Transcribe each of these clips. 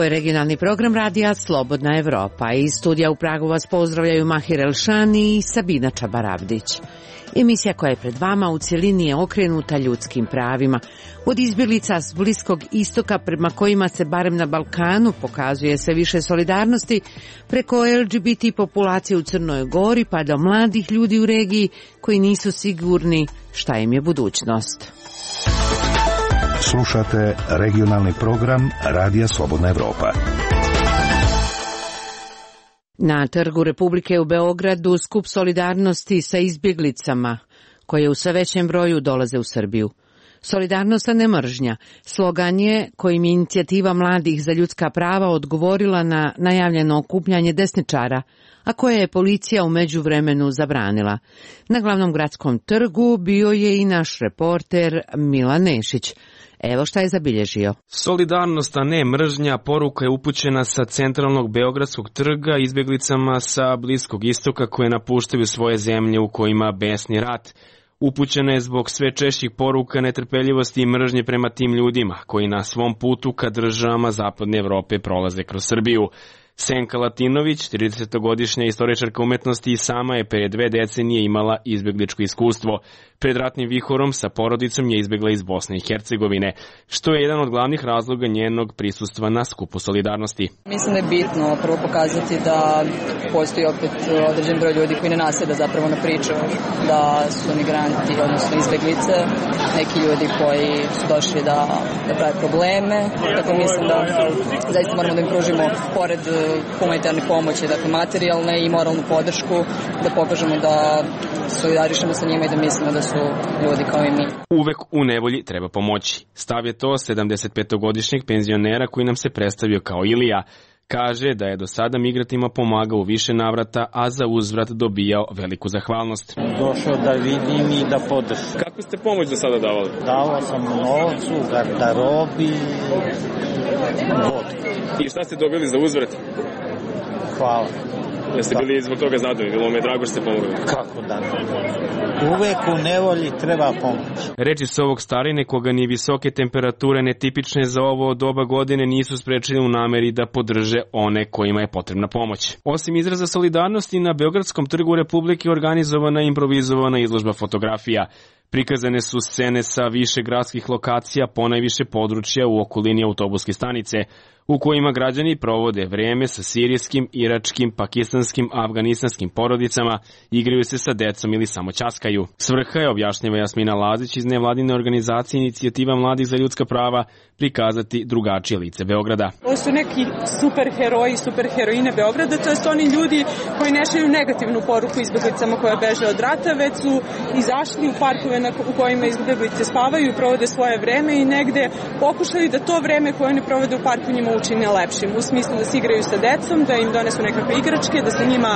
je regionalni program radija Slobodna Evropa. Iz studija u Pragu vas pozdravljaju Mahir Elšani i Sabina Čabarabdić. Emisija koja je pred vama u cjelini je okrenuta ljudskim pravima. Od izbjeglica s Bliskog istoka, prema kojima se barem na Balkanu pokazuje sve više solidarnosti, preko LGBT populacije u Crnoj Gori pa do mladih ljudi u regiji koji nisu sigurni šta im je budućnost. Slušate regionalni program Radija Slobodna Evropa. Na Trgu Republike u Beogradu skup solidarnosti sa izbjeglicama, koje u sve većem broju dolaze u Srbiju. Solidarnost, a ne mržnja. Slogan je kojim je inicijativa mladih za ljudska prava odgovorila na najavljeno okupljanje desničara, a koje je policija u međuvremenu zabranila. Na glavnom gradskom trgu bio je i naš reporter Milan Nešić. Evo šta je zabilježio. Solidarnost, a ne mržnja, poruka je upućena sa centralnog Beogradskog trga izbjeglicama sa Bliskog istoka koje napuštaju svoje zemlje u kojima besni rat. Upućena je zbog sve češćih poruka netrpeljivosti i mržnje prema tim ljudima koji na svom putu ka državama Zapadne Evrope prolaze kroz Srbiju. Senka Latinović, 30-godišnja istoričarka umetnosti, i sama je pre 2 decenije imala izbjegličko iskustvo. Pred ratnim vihorom sa porodicom je izbjegla iz Bosne i Hercegovine, što je jedan od glavnih razloga njenog prisustva na skupu solidarnosti. Mislim da je bitno prvo pokazati da postoji opet određen broj ljudi koji ne nasjeda zapravo na priču da su migranti, odnosno izbjeglice, neki ljudi koji su došli da prave probleme. Tako mislim da zaista moramo da im pružimo pored humanitarne pomoći, dakle materijalne i moralnu podršku, da pokažemo da solidarišemo sa njima i da mislimo da su ljudi kao i mi. Uvek u nevolji treba pomoći. Stav je to 75-godišnjeg penzionera koji nam se predstavio kao Ilija. Kaže da je do sada migrantima pomagao u više navrata, a za uzvrat dobijao veliku zahvalnost. Došao da vidim i da podržim. Kakvu ste pomoć do sada davali? Davao sam novcu, garderobi, vodu. I šta ste dobili za uzvrat? Hvala. Jeste bili zbog toga zadovoljni? Bilo mi je drago što ste pomogli. Kako da ne? Uvek u nevolji treba pomoć. Reči s ovog starine koga ni visoke temperature netipične za ovo doba godine nisu sprečili u nameri da podrže one kojima je potrebna pomoć. Osim izraza solidarnosti, na Beogradskom trgu Republike organizovana improvizovana izložba fotografija. Prikazane su scene sa više gradskih lokacija, ponajviše područja u okolini autobuske stanice, u kojima građani provode vreme sa sirijskim, iračkim, pakistanskim, afganistanskim porodicama, igraju se sa decom ili samo ćaskaju. Svrha je, objašnjava Jasmina Lazić iz nevladine organizacije Inicijativa mladih za ljudska prava, prikazati drugačije lice Beograda. Ovo su neki superheroji, superheroine Beograda, to jest oni ljudi koji ne šalju negativnu poruku izbjeglicama koje beže od rata, već su izašli u parkove u kojima izbjeglice spavaju, provode svoje vreme i negde pokušali da to vreme koje oni provode u parku njima učine lepšim. U smislu da se igraju sa decom, da im donesu nekakve igračke, da se njima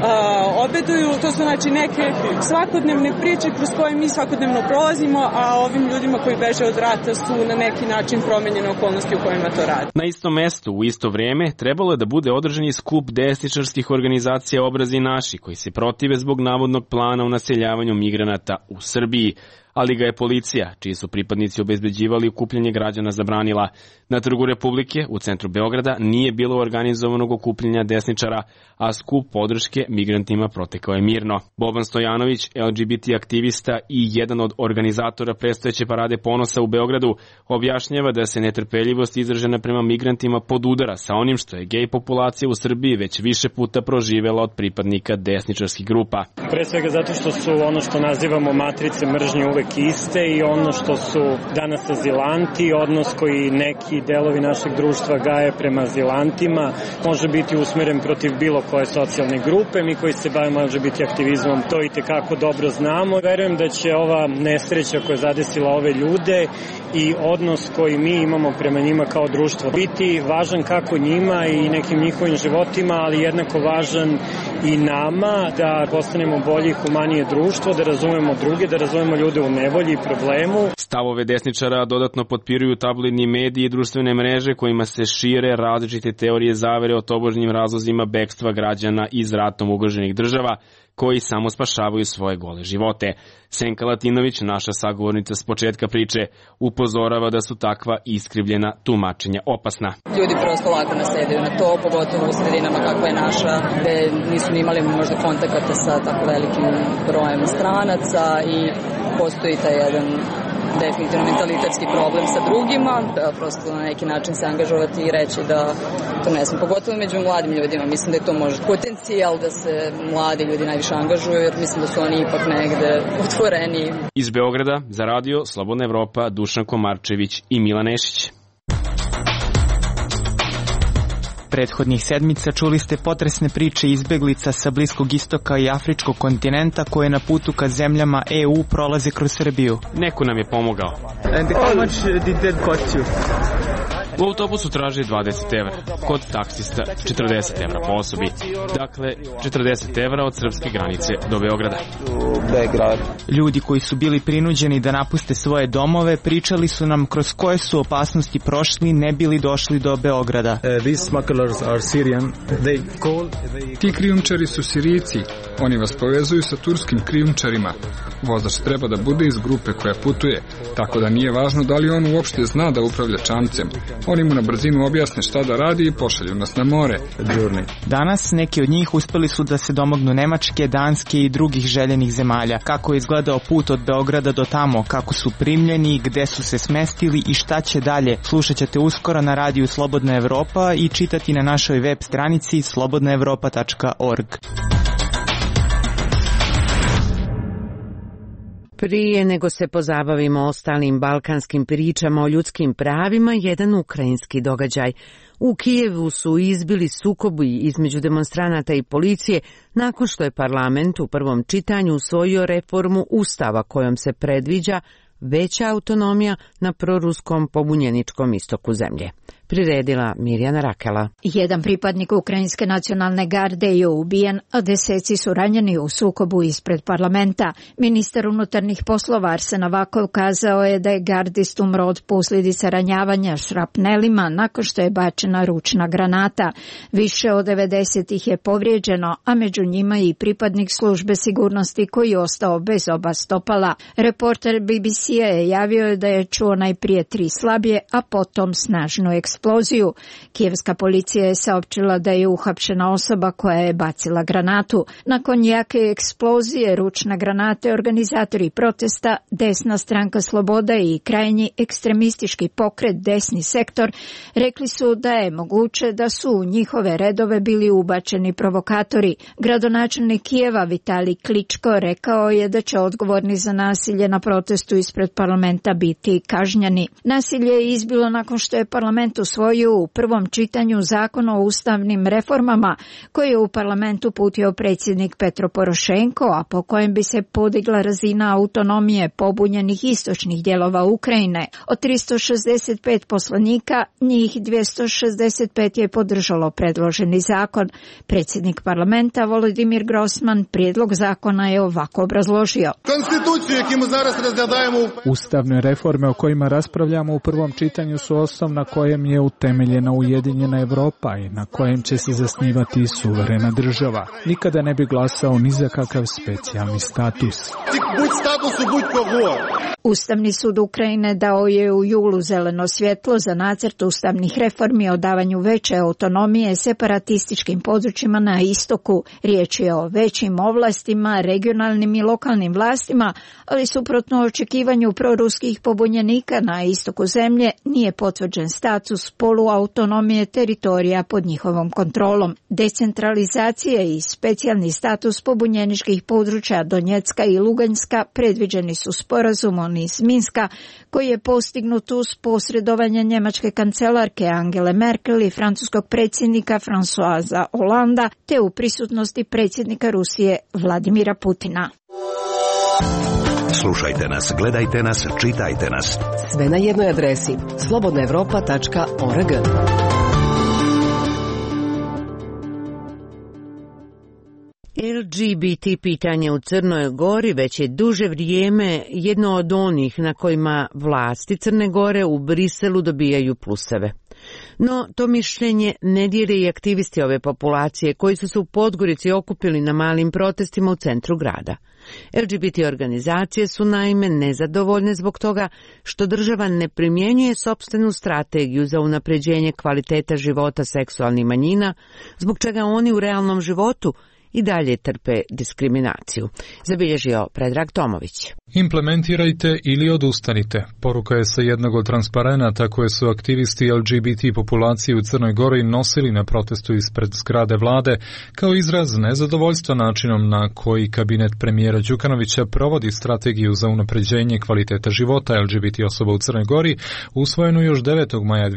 obeduju. To su znači neke svakodnevne priče kroz koje mi svakodnevno prolazimo, a ovim ljudima koji beže od rata su na neki način promenjene okolnosti u kojima to rade. Na istom mestu, u isto vrijeme, trebalo je da bude održani skup desničarskih organizacija Obrazi naši, koji se protive zbog navodnog plana o naseljavanju migranata u Srbiji, ali ga je policija, čiji su pripadnici obezbeđivali okupljanje građana, zabranila. Na Trgu Republike, u centru Beograda, nije bilo organizovanog okupljanja desničara, a skup podrške migrantima protekao je mirno. Boban Stojanović, LGBT aktivista i jedan od organizatora predstojeće parade ponosa u Beogradu, objašnjava da se netrpeljivost izražena prema migrantima podudara sa onim što je gej populacija u Srbiji već više puta proživela od pripadnika desničarskih grupa. Pre svega zato što su ono što nazivamo matrice mržnje uvek iste i ono što su danas azilanti, odnos koji neki delovi našeg društva gaje prema azilantima, može biti usmeren protiv bilo koje socijalne grupe. Mi koji se bavimo LGBT aktivizmom to i tekako dobro znamo. Verujem da će ova nesreća koja je zadesila ove ljude i odnos koji mi imamo prema njima kao društvo biti važan kako njima i nekim njihovim životima, ali jednako važan i nama da postanemo bolje i humanije društvo, da razumemo druge, da razumemo ljude u nevolji i problemu. Stavove desničara dodatno potpiruju tabloidni mediji i društvene mreže kojima se šire različite teorije zavere o tobožnjim razlozima bekstva građana iz ratom ugroženih država, koji samo spašavaju svoje gole živote. Senka Latinović, naša sagovornica s početka priče, upozorava da su takva iskrivljena tumačenja opasna. Ljudi prosto lako nasedaju na to, pogotovo u sredinama kakva je naša, gde nisu imali možda kontakata sa tako velikim brojem stranaca i postoji taj jedan definitivno mentalitetski problem sa drugima, da prosto na neki način se angažovati i reći da to ne znam, pogotovo među mladim ljudima. Mislim da je to možda potencijal da se mladi ljudi najviše angažuju, jer mislim da su oni ipak negde otvoreni. Iz Beograda za radio Slobodna Evropa, Dušan Komarčević i Milan Nešić. Prethodnih sedmica čuli ste potresne priče izbeglica sa Bliskog istoka i Afričkog kontinenta koje na putu ka zemljama EU prolaze kroz Srbiju. Neko nam je pomogao. And how much did that cost you? U autobusu traži 20 evra, kod taksista 40 evra po osobi. Dakle, 40 evra od srpske granice do Beograda. Ljudi koji su bili prinuđeni da napuste svoje domove pričali su nam kroz koje su opasnosti prošli ne bili došli do Beograda. Ti krijumčari su Sirijci. Oni vas povezuju sa turskim krijumčarima. Vozač treba da bude iz grupe koja putuje, tako da nije važno da li on uopšte zna da upravlja čamcem. Oni mu na brzinu objasne šta da radi i pošalju nas na more. Danas neki od njih uspeli su da se domognu Nemačke, Danske i drugih željenih zemalja. Kako je izgledao put od Beograda do tamo, kako su primljeni, gde su se smestili i šta će dalje, slušat ćete uskoro na radiju Slobodna Evropa i čitati na našoj web stranici slobodnaevropa.org. Prije nego se pozabavimo ostalim balkanskim pričama o ljudskim pravima, jedan ukrajinski događaj. U Kijevu su izbili sukobi između demonstranata i policije nakon što je parlament u prvom čitanju usvojio reformu ustava kojom se predviđa veća autonomija na proruskom pobunjeničkom istoku zemlje. Priredila Mirjana Rakela. Jedan pripadnik Ukrajinske nacionalne garde je ubijen, a deseci su ranjeni u sukobu ispred parlamenta. Ministar unutarnjih poslova Arsen Avakov kazao je da je gardist umro od posljedica ranjavanja šrapnelima nakon što je bačena ručna granata. Više od 90 ih je povrijeđeno, a među njima i pripadnik službe sigurnosti koji je ostao bez oba stopala. Reporter BBC-a je javio da je čuo najprije 3 slabije, a potom snažnu eksploziju. Kijevska policija je saopćila da je uhapšena osoba koja je bacila granatu. Nakon jake eksplozije ručne granate organizatori protesta, desna stranka Sloboda i krajnji ekstremistički pokret Desni sektor rekli su da je moguće da su u njihove redove bili ubačeni provokatori. Gradonačelnik Kijeva Vitalij Kličko rekao je da će odgovorni za nasilje na protestu ispred parlamenta biti kažnjeni. Nasilje je izbilo nakon što je parlament usvojio u prvom čitanju zakon o ustavnim reformama koji je u parlamentu uputio predsjednik Petro Porošenko, a po kojem bi se podigla razina autonomije pobunjenih istočnih dijelova Ukrajine. Od 365 poslanika, njih 265 je podržalo predloženi zakon. Predsjednik parlamenta Volodimir Grossman prijedlog zakona je ovako obrazložio. Ustavne reforme o kojima raspravljamo u prvom čitanju su osnov na kojem je utemeljena Ujedinjena Evropa i na kojem će se zasnivati suverena država. Nikada ne bi glasao ni za kakav specijalni status. Ustavni sud Ukrajine dao je u julu zeleno svjetlo za nacrt ustavnih reformi o davanju veće autonomije separatističkim područjima na istoku. Riječ je o većim ovlastima, regionalnim i lokalnim vlastima, ali suprotno očekivanju proruskih pobunjenika na istoku zemlje nije potvrđen status poluautonomije teritorija pod njihovom kontrolom. Decentralizacija i specijalni status pobunjeničkih područja Donjecka i Luganska predviđeni su sporazumom iz Minska koji je postignut uz posredovanje njemačke kancelarke Angele Merkel i francuskog predsjednika Françoisa Hollanda te u prisutnosti predsjednika Rusije Vladimira Putina. Slušajte nas, gledajte nas, čitajte nas. Sve na jednoj adresi slobodnaevropa.org. LG LGBT pitanje u Crnoj Gori već je duže vrijeme jedno od onih na kojima vlasti Crne Gore u Briselu dobijaju pluseve. No, to mišljenje ne dijele i aktivisti ove populacije koji su se u Podgorici okupili na malim protestima u centru grada. LGBT organizacije su naime nezadovoljne zbog toga što država ne primjenjuje sopstvenu strategiju za unapređenje kvaliteta života seksualnih manjina, zbog čega oni u realnom životu i dalje trpe diskriminaciju, zabilježio Predrag Tomović. Implementirajte ili odustanite. Poruka je sa jednog od transparenata koje su aktivisti LGBT populacije u Crnoj Gori nosili na protestu ispred zgrade vlade kao izraz nezadovoljstva načinom na koji kabinet premijera Đukanovića provodi strategiju za unapređenje kvaliteta života LGBT osoba u Crnoj Gori, usvojenu još 9. maja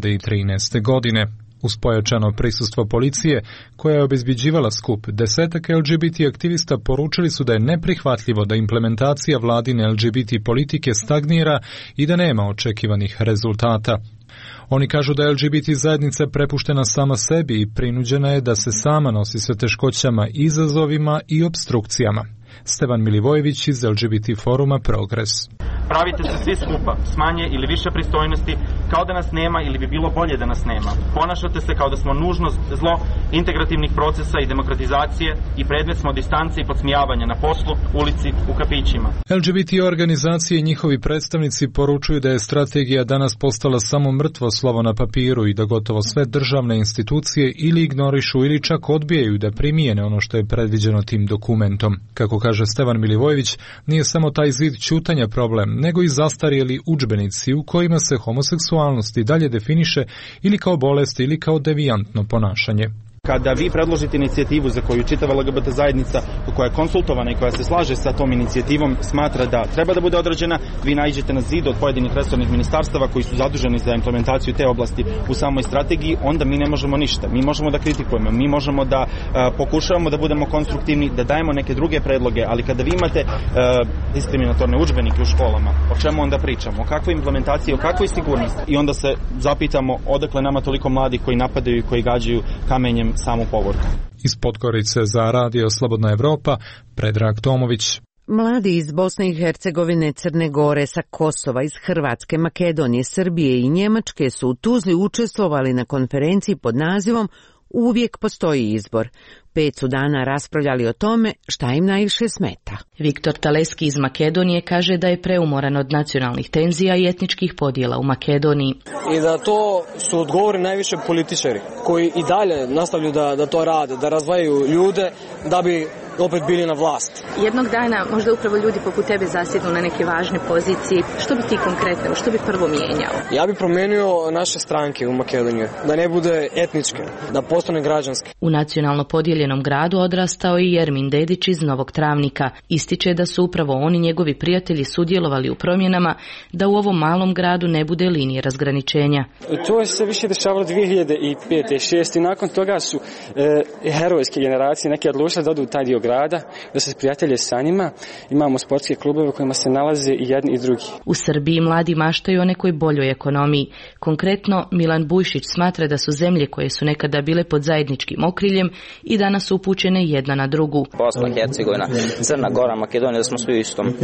2013. godine. Uz pojačano prisustvo policije, koja je obezbeđivala skup, desetak LGBT aktivista poručili su da je neprihvatljivo da implementacija vladine LGBT politike stagnira i da nema očekivanih rezultata. Oni kažu da je LGBT zajednica prepuštena sama sebi i prinuđena je da se sama nosi sa teškoćama, izazovima i obstrukcijama. Stevan Milivojević iz LGBT foruma Progres. Pravite se svi skupa, s manje ili više pristojnosti, kao da nas nema ili bi bilo bolje da nas nema. Ponašate se kao da smo nužno zlo integrativnih procesa i demokratizacije i predmet smo distance i podsmijavanja na poslu, ulici, u kafićima. LGBT organizacije i njihovi predstavnici poručuju da je strategija danas postala samo mrtvo slovo na papiru i da gotovo sve državne institucije ili ignorišu ili čak odbijaju da primijene ono što je predviđeno tim dokumentom. Kako kaže Stevan Milivojević, nije samo taj zid ćutanja problem, nego i zastarjeli udžbenici u kojima se homoseksualnost i dalje definiše ili kao bolest ili kao devijantno ponašanje. Kada vi predložite inicijativu za koju čitava LGBT zajednica koja je konsultovana i koja se slaže sa tom inicijativom smatra da treba da bude određena, vi naiđete na zid od pojedinih resornih ministarstava koji su zaduženi za implementaciju te oblasti u samoj strategiji, onda mi ne možemo ništa. Mi možemo da kritikujemo, mi možemo da pokušavamo da budemo konstruktivni, da dajemo neke druge predloge, ali kada vi imate diskriminatorne udžbenike u školama, o čemu onda pričamo? O kakvoj implementaciji, o kakvoj sigurnosti? I onda se zapitamo odakle nama toliko mladih koji napadaju i koji gađaju kamenjem samu povorku. Iz Podgorice za Radio Slobodna Evropa, Predrag Tomović. Mladi iz Bosne i Hercegovine, Crne Gore, sa Kosova, iz Hrvatske, Makedonije, Srbije i Njemačke su u Tuzli učestvovali na konferenciji pod nazivom Uvijek postoji izbor. 5 su dana raspravljali o tome šta im najviše smeta. Viktor Taleski iz Makedonije kaže da je preumoran od nacionalnih tenzija i etničkih podjela u Makedoniji. I da to su odgovori najviše političari koji i dalje nastavljaju da to rade, da razdvajaju ljude da bi opet bili na vlast. Jednog dana možda upravo ljudi poput tebe zasjednu na neke važne pozicije. Što bi ti konkretno, što bi prvo mijenjao? Ja bi promijenio naše stranke u Makedoniji, da ne bude etničke, da postane građanske. U nacionalno podijeljenom gradu odrastao i Jermin Dedić iz Novog Travnika. Ističe da su upravo oni njegovi prijatelji sudjelovali u promjenama da u ovom malom gradu ne bude linije razgraničenja. To se više dešavalo 2005. i 2006. Nakon toga su herojske generacije neke odlučile da odu u taj dio grada, da se prijatelje sa njima. Imamo sportske klubove u kojima se nalaze i jedni i drugi. U Srbiji mladi maštaju o nekoj boljoj ekonomiji. Konkretno, Milan Bujšić smatra da su zemlje koje su nekada bile pod zajedničkim okriljem i danas su upućene jedna na drugu. Bosna, Hercegovina, Crna Gora, Makedonija, da smo svi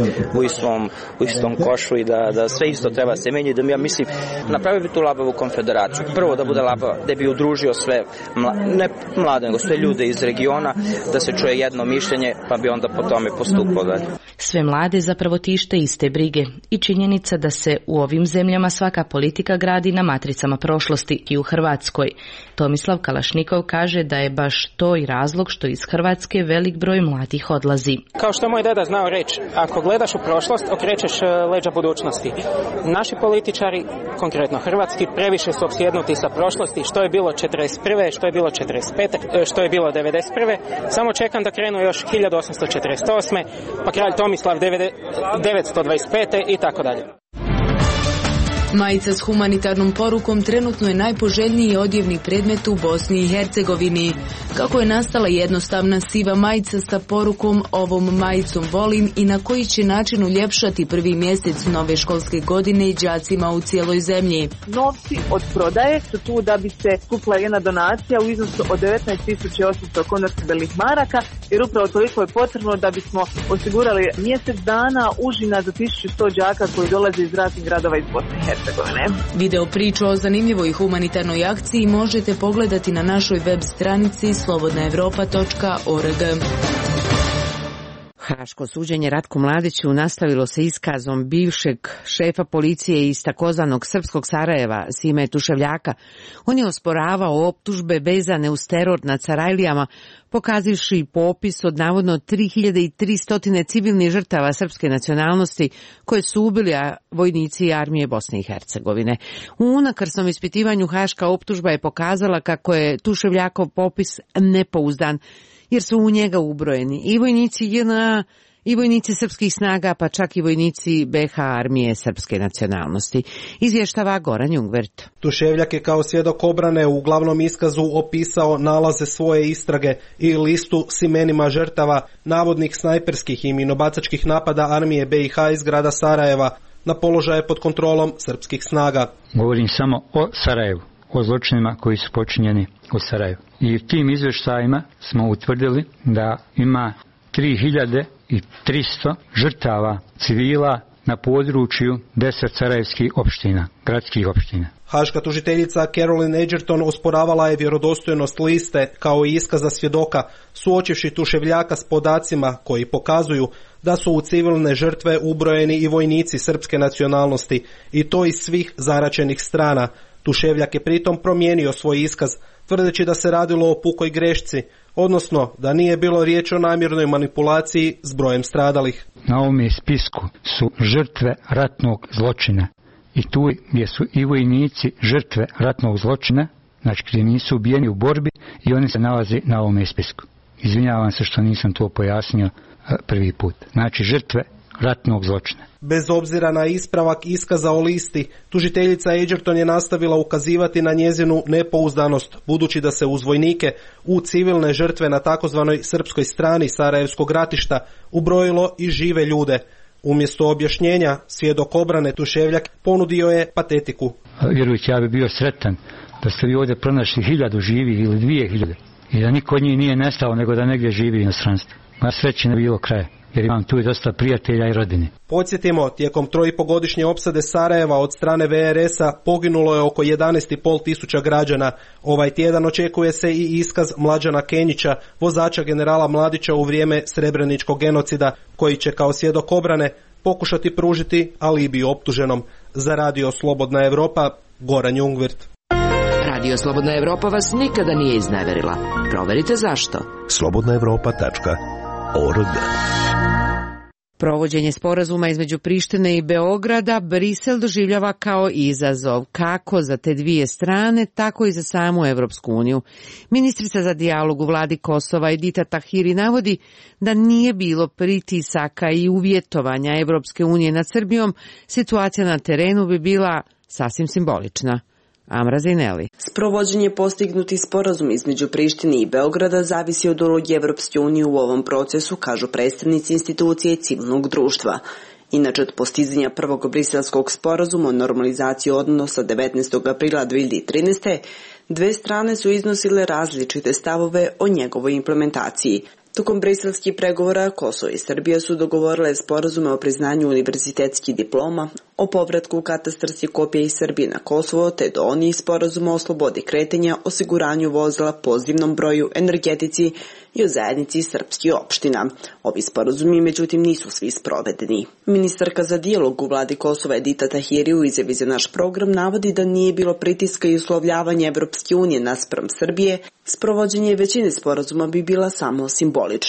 u istom košu i da sve isto treba se menjati. Da ja mislim, napravio bi tu labavu konfederaciju. Prvo da bude labava, da bi udružio sve, ne mlade, nego sve ljude iz regiona, da se čuje jedno mišljenje, pa bi onda po tome postupao dalje. Sve mlade zapravo tište iste brige i činjenica da se u ovim zemljama svaka politika gradi na matricama prošlosti i u Hrvatskoj. Tomislav Kalašnikov kaže da je baš to i razlog što iz Hrvatske velik broj mladih odlazi. Kao što moj deda znao reći, ako gledaš u prošlost, okrećeš leđa budućnosti. Naši političari, konkretno hrvatski, previše su opsjednuti sa prošlosti, što je bilo 41. što je bilo 45. što je bilo 91. Samo čekam da krenu još 1848. pa kralj Tomislav 925. i tako dalje. Majica s humanitarnom porukom trenutno je najpoželjniji odjevni predmet u Bosni i Hercegovini. Kako je nastala jednostavna siva majica sa porukom "Ovom majicom volim" i na koji će način uljepšati prvi mjesec nove školske godine i đacima u cijeloj zemlji? Novci od prodaje su tu da bi se skupila jedna donacija u iznosu od 19.800 konvertibilnih maraka, jer upravo toliko je potrebno da bismo osigurali mjesec dana užina za 1100 đaka koji dolaze iz raznih gradova iz Bosne i Hercegovine. Video priču o zanimljivoj humanitarnoj akciji možete pogledati na našoj web stranici slobodnaevropa.org. Haško suđenje Ratku Mladiću nastavilo se iskazom bivšeg šefa policije iz takozvanog srpskog Sarajeva, Sime Tuševljaka. On je osporavao optužbe vezane uz teror nad Sarajlijama, pokazivši popis od navodno 3300 civilnih žrtava srpske nacionalnosti koje su ubili vojnici armije Bosne i Hercegovine. U unakrsnom ispitivanju haška optužba je pokazala kako je Tuševljakov popis nepouzdan, jer su u njega ubrojeni i vojnici JNA, i vojnici srpskih snaga, pa čak i vojnici BH armije srpske nacionalnosti. Izvještava Goran Jungvert. Tuševljak je kao svjedok obrane u glavnom iskazu opisao nalaze svoje istrage i listu s imenima žrtava navodnih snajperskih i minobacačkih napada armije BiH iz grada Sarajeva na položaje pod kontrolom srpskih snaga. Govorim samo o Sarajevu, o zločinima koji su počinjeni u Sarajevu. I u tim izvještajima smo utvrdili da ima 3300 žrtava civila na području 10 sarajevskih opština, gradskih opština. Haška tužiteljica Caroline Edgerton osporavala je vjerodostojnost liste kao i iskaza svjedoka, suočivši Tuševljaka s podacima koji pokazuju da su u civilne žrtve ubrojeni i vojnici srpske nacionalnosti, i to iz svih zaraćenih strana. Tuševljak je pritom promijenio svoj iskaz, tvrdeći da se radilo o pukoj grešci, odnosno da nije bilo riječ o namjernoj manipulaciji s brojem stradalih. Na ovome spisku su žrtve ratnog zločina i tu gdje su i vojnici žrtve ratnog zločina, znači gdje nisu ubijeni u borbi, i oni se nalaze na ovome spisku. Izvinjavam se što nisam to pojasnio prvi put. Znači žrtve ratnog zločina. Bez obzira na ispravak iskaza o listi, tužiteljica Edgerton je nastavila ukazivati na njezinu nepouzdanost, budući da se uz vojnike u civilne žrtve na takozvanoj srpskoj strani Sarajevskog ratišta ubrojilo i žive ljude. Umjesto objašnjenja, svjedok obrane Tuševljak ponudio je patetiku. Vjerujte, ja bi bio sretan da ste vi ovdje pronašli 1000 živih ili 2000 i da niko od njih nije nestao, nego da negdje živi u inostranstvu. Na sreći ne bilo kraja, jer imam tu i dosta prijatelja i rodine. Podsjetimo, tijekom 3,5-godišnje opsade Sarajeva od strane VRS-a poginulo je oko 11,5 tisuća građana. Ovaj tjedan očekuje se i iskaz Mlađana Kenjića, vozača generala Mladića u vrijeme Srebreničkog genocida, koji će kao svjedok obrane pokušati pružiti alibi optuženom. Za Radio Slobodna Evropa, Goran Jungvert. Radio Slobodna Evropa vas nikada nije izneverila. Proverite zašto. slobodnaevropa.org. Provođenje sporazuma između Prištine i Beograda Brisel doživljava kao izazov, kako za te dvije strane, tako i za samu Evropsku uniju. Ministrica za dijalog u vladi Kosova Edita Tahiri navodi da nije bilo pritisaka i uvjetovanja Evropske unije nad Srbijom, situacija na terenu bi bila sasvim simbolična. Amra Zineli. Sprovođenje postignuti sporazum između Prištine i Beograda zavisi od uloge Evropske unije u ovom procesu, kažu predstavnici institucije civilnog društva. Inače, od postizanja prvog briselskog sporazuma o normalizaciji odnosa 19. aprila 2013. dve strane su iznosile različite stavove o njegovoj implementaciji. Tokom briselskih pregovora Kosovo i Srbija su dogovorile sporazume o priznanju univerzitetskih diploma, o povratku katastarskih kopija iz Srbije na Kosovo, te do onih sporazuma o slobodi kretanja, osiguranju vozila, pozivnom broju, energetici i o zajednici srpskih opština. Ovi sporazumi, međutim, nisu svi sprovedeni. Ministarka za dijalog u vladi Kosova Edita Tahiri u izjavi za naš program navodi da nije bilo pritiska i uslovljavanja Evropske unije naspram Srbije, sprovođenje većine sporazuma bi bila samo simbolična.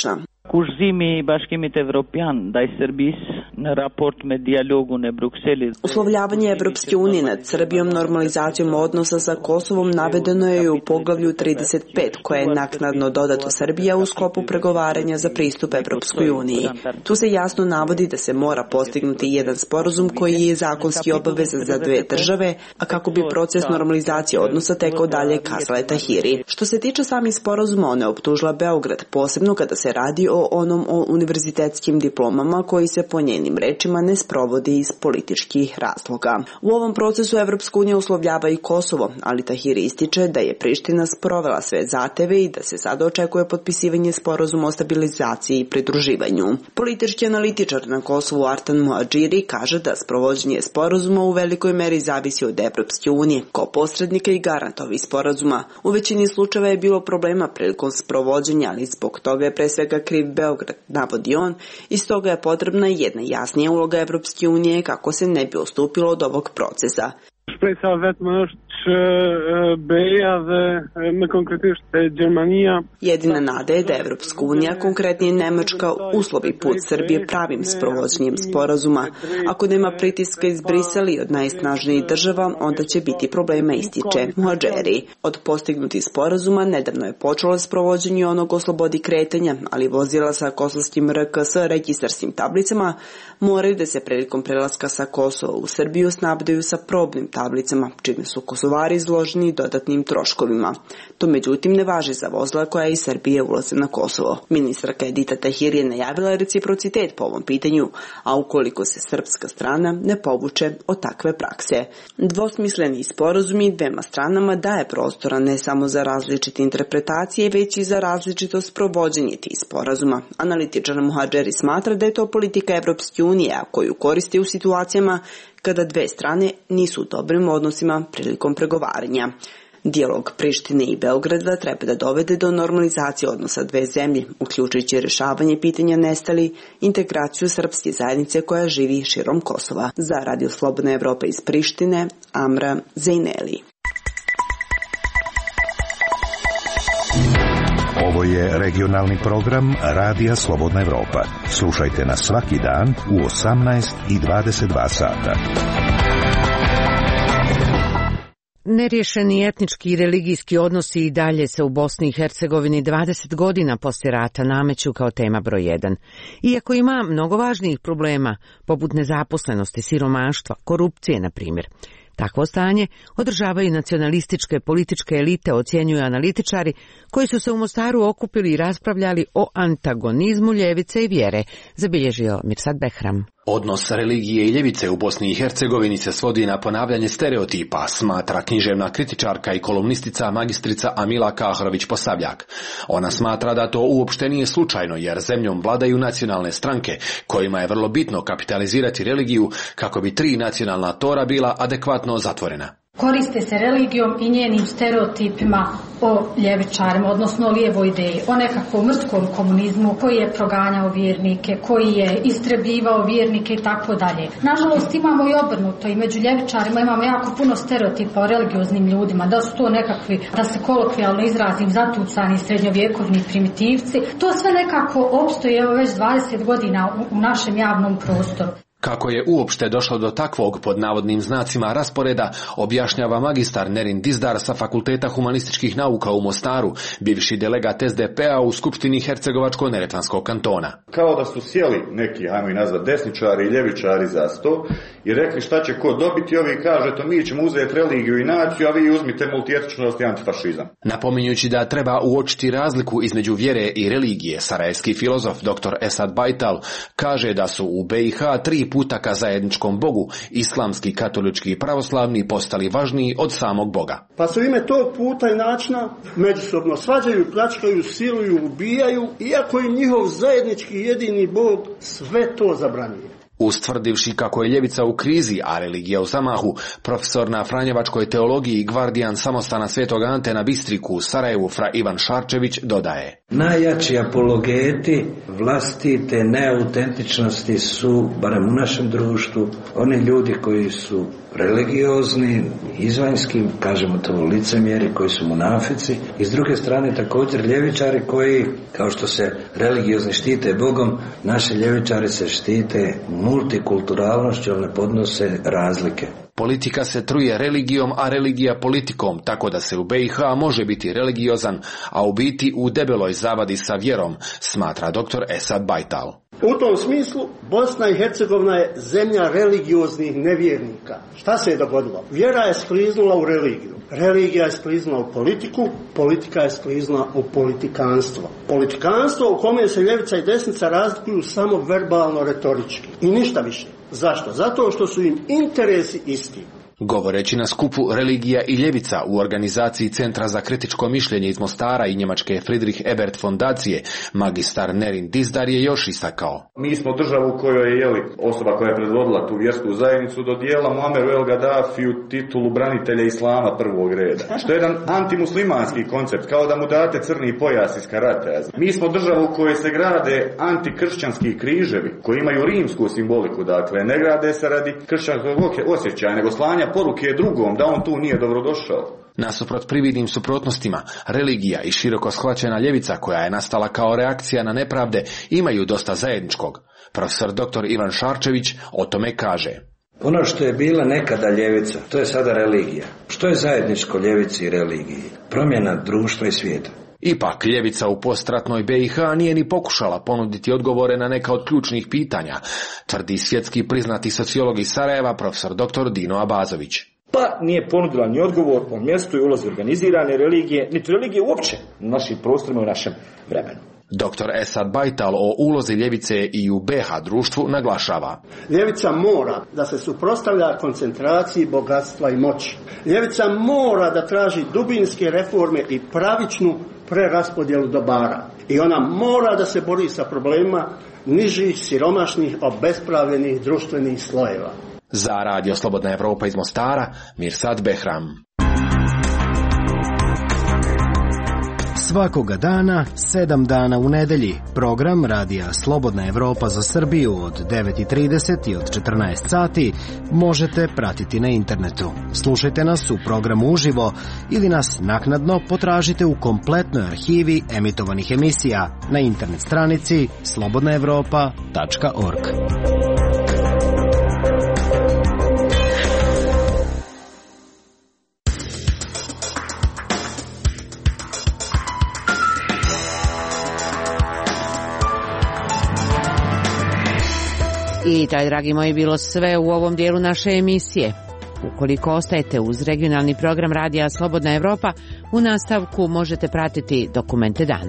Kurzimi bashkimit evropian ndaj Serbisë në raport me dialogun e Brukselit. Uslovljavanje Evropske unije nad Srbijom normalizacijom odnosa sa Kosovom navedeno je u poglavlju 35 koje je naknadno dodato Srbija u sklopu pregovaranja za pristup Evropskoj uniji. Tu se jasno navodi da se mora postignuti jedan sporazum koji je zakonski obavezan za dve države, a kako bi proces normalizacije odnosa tekao dalje, kazala je Tahiri. Što se tiče samih sporazuma, ona je optužila Beograd, posebno kada se radi o univerzitetskim diplomama koji se po njenim rečima ne sprovodi iz političkih razloga. U ovom procesu Evropska unija uslovljava i Kosovo, ali Tahiri ističe da je Priština sprovela sve zahteve i da se sada očekuje potpisivanje sporazuma o stabilizaciji i pridruživanju. Politički analitičar na Kosovu Artan Muadžiri kaže da sprovođenje sporazuma u velikoj meri zavisi od Evropske unije kao posrednika i garanta ovih sporazuma. U većini slučajeva je bilo problema prilikom sprovođenja, ali zbog toga je pre svega kriv Beograd, navodi on, i stoga je potrebna jedna jasnija uloga Evropske unije kako se ne bi odstupilo od ovog procesa. Shpresa vetëm është që BE-ja dhe më konkretisht Gjermania. Jedina nada je da Evropska unija, konkretnije Nemačka, uslovi put Srbije pravim sprovođenjem sporazuma. Ako nema pritiska iz Brisela i od najsnažnijih država, onda će biti problema, ističe Muadžeri. Od postignutih sporazuma nedavno je počelo sprovođenje onog o slobodi kretanja, ali vozila sa kosovskim RKS registarskim tablicama moraju da se prilikom prelaska sa Kosova u Srbiju snabdaju sa probnim tablicama, čime su Kosovari izloženi dodatnim troškovima. To međutim ne važi za vozila koja iz Srbije ulaze na Kosovo. Ministarka Edita Tahiri je najavila reciprocitet po ovom pitanju, a ukoliko se srpska strana ne povuče od takve prakse. Dvosmisleni sporazumi dvema stranama daje prostora ne samo za različite interpretacije, već i za različito sprovođenje tih sporazuma. Analitičar Muadžeri smatra da je to politika Evropske unije, koju koristi u situacijama kada dve strane nisu u dobrim odnosima prilikom pregovaranja. Dijalog Prištine i Beograda treba da dovede do normalizacije odnosa dve zemlje, uključujući rješavanje pitanja nestali, integraciju srpske zajednice koja živi širom Kosova. Za Radio Slobodna Evropa iz Prištine, Amra Zejneli. Ovo je regionalni program Radija Slobodna Evropa. Slušajte nas svaki dan u 18 i 22 sata. Nerješeni etnički i religijski odnosi i dalje se u Bosni i Hercegovini 20 godina poslije rata nameću kao tema broj 1. Iako ima mnogo važnijih problema, poput nezaposlenosti, siromaštva, korupcije, na primjer. Takvo stanje održavaju nacionalističke političke elite, ocjenjuju analitičari koji su se u Mostaru okupili i raspravljali o antagonizmu ljevice i vjere, zabilježio Mirsad Behram. Odnos religije i ljevice u Bosni i Hercegovini se svodi na ponavljanje stereotipa, smatra književna kritičarka i kolumnistica magistrica Amila Kahrović-Posavljak. Ona smatra da to uopšte nije slučajno jer zemljom vladaju nacionalne stranke kojima je vrlo bitno kapitalizirati religiju kako bi 3 nacionalna tora bila adekvatno zatvorena. Koriste se religijom i njenim stereotipima o ljevičarima, odnosno o lijevoj ideji, o nekakvom mrskom komunizmu koji je proganjao vjernike, koji je istrebljivao vjernike i tako dalje. Nažalost imamo i obrnuto i među ljevičarima imamo jako puno stereotipa o religioznim ljudima, da su to nekakvi, da se kolokvijalno izrazim, zatucani srednjovjekovni primitivci. To sve nekako opstoji evo već 20 godina u našem javnom prostoru. Kako je uopšte došlo do takvog pod navodnim znacima rasporeda, objašnjava magistar Nerin Dizdar sa Fakulteta humanističkih nauka u Mostaru, bivši delegat SDP-a u Skupštini Hercegovačko-Neretvanskog kantona. Kao da su sjeli neki, ajmo i nazvat, desničari i ljevičari za sto i rekli šta će ko dobiti, ovi kaže to mi ćemo uzeti religiju i naciju, a vi uzmite multietničnost i antifašizam. Napominjući da treba uočiti razliku između vjere i religije, sarajevski filozof dr. Esad Bajtal kaže da su u BiH 3 puta ka zajedničkom Bogu, islamski, katolički i pravoslavni, postali važniji od samog Boga. Pa su ime tog puta i načina međusobno svađaju, pljačkaju, siluju, ubijaju, iako im njihov zajednički jedini Bog sve to zabranjuje. Ustvrdivši kako je ljevica u krizi, a religija u zamahu, profesor na Franjevačkoj teologiji i gvardijan samostana Svetog Ante na Bistriku u Sarajevu fra Ivan Šarčević dodaje: Najjači apologeti vlastite neautentičnosti su, barem u našem društvu, oni ljudi koji su religiozni, izvanjski, kažemo to licemjeri, koji su munafici, i s druge strane također ljevičari koji, kao što se religiozni štite Bogom, naši ljevičari se štite multikulturalnošću, ne podnose razlike. Politika se truje religijom, a religija politikom, tako da se u BiH može biti religiozan, a u biti u debeloj zavadi sa vjerom, smatra dr. Esad Bajtal. U tom smislu Bosna i Hercegovina je zemlja religioznih nevjernika. Šta se je dogodilo? Vjera je skliznula u religiju. Religija je skliznula u politiku, politika je skliznula u politikanstvo. Politikanstvo u kome se ljevica i desnica razlikuju samo verbalno, retorički. I ništa više. Zašto? Zato što su im interesi isti. Govoreći na skupu Religija i ljevica u organizaciji Centra za kritičko mišljenje iz Mostara i njemačke Friedrich Ebert fondacije, magistar Nerin Dizdar je još istakao: Mi smo državu u kojoj je osoba koja je predvodila tu vjersku zajednicu dodijelila Muammeru el Gaddafiju titulu branitelja islama prvog reda. Što je jedan antimuslimanski koncept, kao da mu date crni pojas iz karate. Mi smo državu u kojoj se grade antikršćanski križevi, koji imaju rimsku simboliku, dakle ne grade se radi kršćanskog osjećaja, nego slanja poruke drugom da on tu nije dobrodošao. Nasuprot prividnim suprotnostima, religija i široko shvaćena ljevica koja je nastala kao reakcija na nepravde imaju dosta zajedničkog. Profesor dr. Ivan Šarčević o tome kaže: Ono što je bila nekada ljevica, to je sada religija. Što je zajedničko ljevici i religiji? Promjena društva i svijeta. Ipak, ljevica u postratnoj BiH nije ni pokušala ponuditi odgovore na neka od ključnih pitanja, tvrdi svjetski priznati sociolog iz Sarajeva, profesor dr. Dino Abazović. Pa nije ponudila ni odgovor o mjestu i ulozi organizirane religije, niti religije uopće na našim prostorima i u našem vremenu. Dr. Esad Bajtal o ulozi ljevice i u BiH društvu naglašava: Ljevica mora da se suprotstavlja koncentraciji bogatstva i moći. Ljevica mora da traži dubinske reforme i pravičnu preraspodjelu dobara. I ona mora da se bori sa problemima nižih, siromašnih, obespravljenih društvenih slojeva. Za Radio Slobodna Evropa iz Mostara, Mirsad Behram. Svakoga dana, 7 dana u nedelji, program Radija Slobodna Evropa za Srbiju od 9:30 i od 14 sati možete pratiti na internetu. Slušajte nas u programu uživo ili nas naknadno potražite u kompletnoj arhivi emitovanih emisija na internet stranici slobodnaevropa.org. I taj, dragi moji, bilo sve u ovom dijelu naše emisije. Ukoliko ostajete uz regionalni program Radija Slobodna Evropa, u nastavku možete pratiti dokumente dana.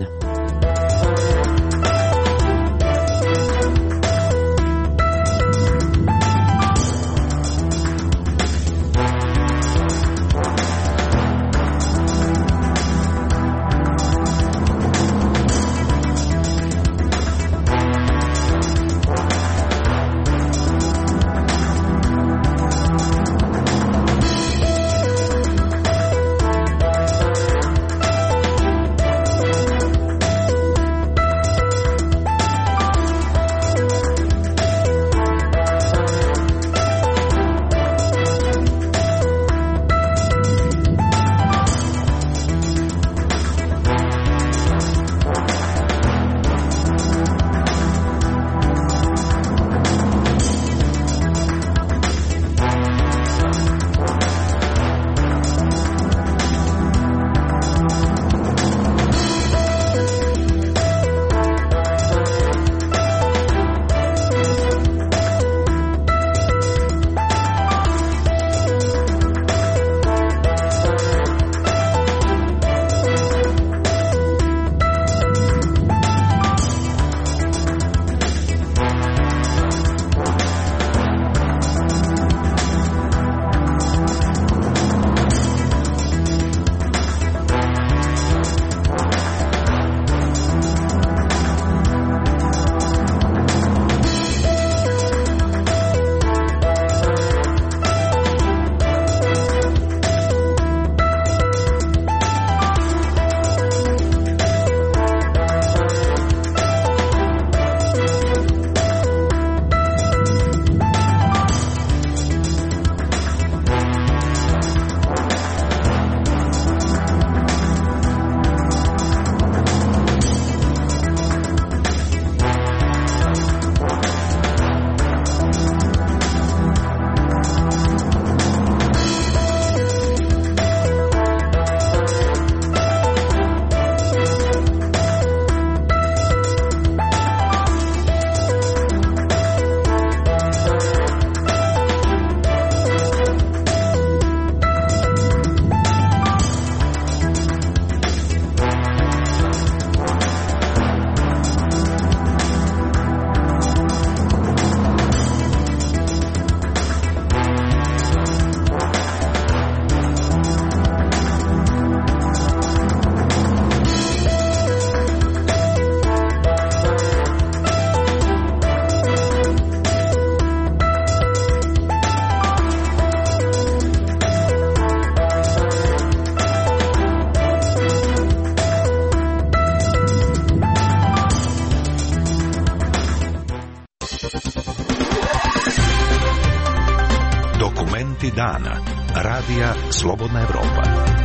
Momenti dana. Radija Slobodna Evropa.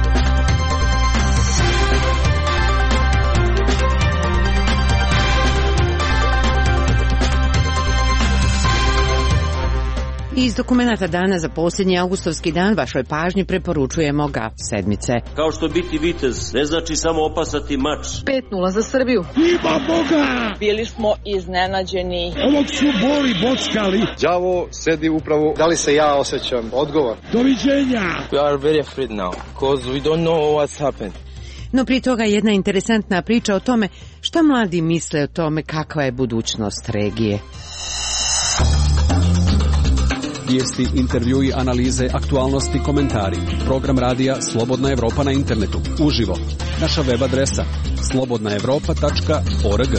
Iz dokumenta dana za posljednji avgustovski dan vašoj pažnji preporučujemo ga sedmice. Kao što biti vitez ne znači samo opasati mač. 5:0 za Srbiju. Ima Boga! Bili smo iznenađeni. Ovog su boli bockali. Đavo sedi upravo. Da li se ja osjećam odgovor? Doviđenja! We are very afraid now, because we don't know what's happened. No prije toga jedna interesantna priča o tome šta mladi misle o tome kakva je budućnost regije. Vijesti, intervjui, analize, aktualnosti, komentari. Program radija Slobodna Evropa na internetu. Uživo. Naša web adresa slobodnaevropa.org.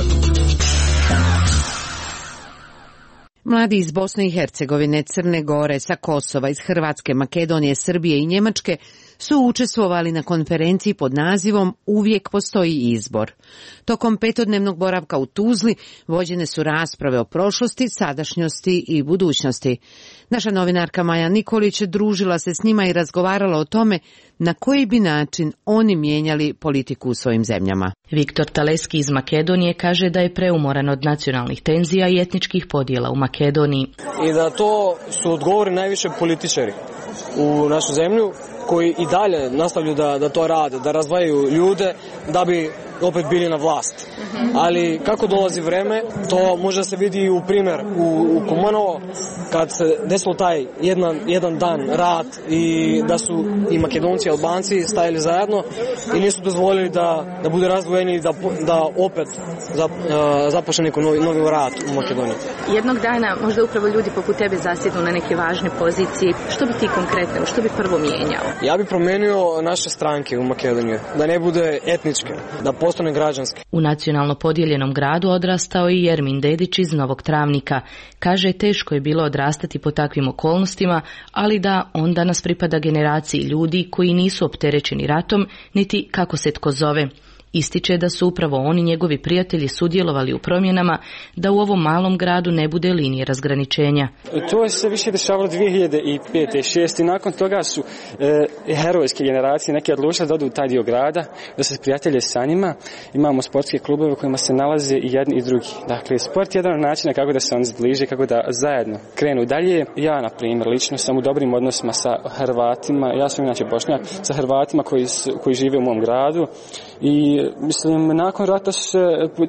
Mladi iz Bosne i Hercegovine, Crne Gore, sa Kosova, iz Hrvatske, Makedonije, Srbije i Njemačke su učestvovali na konferenciji pod nazivom Uvijek postoji izbor. Tokom 5-dnevnog boravka u Tuzli vođene su rasprave o prošlosti, sadašnjosti i budućnosti. Naša novinarka Maja Nikolić družila se s njima i razgovarala o tome na koji bi način oni mijenjali politiku u svojim zemljama. Viktor Taleski iz Makedonije kaže da je preumoran od nacionalnih tenzija i etničkih podjela u Makedoniji. I da to su odgovori najviše političari u našu zemlju koji i dalje nastavljaju da to rade, da razdvajaju ljude da bi opet bili na vlast. Ali kako dolazi vreme, to može se vidi u primjer u Kumanovo, kad se desilo taj jedan dan rat i da su i Makedonci i Albanci stajali zajedno i nisu dozvolili da bude razdvojeni i da opet započne neko novi rat u Makedoniji. Jednog dana možda upravo ljudi poput tebe zasjednu na neke važne pozicije. Što bi ti konkretno, što bi prvo mijenjao? Ja bih promijenio naše stranke u Makedoniji, da ne bude etničke, da postane građanske. U nacionalno podijeljenom gradu odrastao i Jermin Dedić iz Novog Travnika. Kaže, teško je bilo odrastati po takvim okolnostima, ali da on danas pripada generaciji ljudi koji nisu opterećeni ratom, niti kako se tko zove. Ističe da su upravo oni njegovi prijatelji sudjelovali u promjenama da u ovom malom gradu ne bude linije razgraničenja. To je se više dešavalo 2005. i 2006. I nakon toga su herojske generacije neke odlučile da odu u taj dio grada, da se prijatelje sa njima. Imamo sportske klubove u kojima se nalaze i jedni i drugi. Dakle, sport je jedan od načina kako da se oni zbliže, kako da zajedno krenu dalje. Ja, na primjer, lično sam u dobrim odnosima sa Hrvatima, ja sam inače Bošnjak, sa Hrvatima koji žive u mom gradu. I mislim, nakon rata su se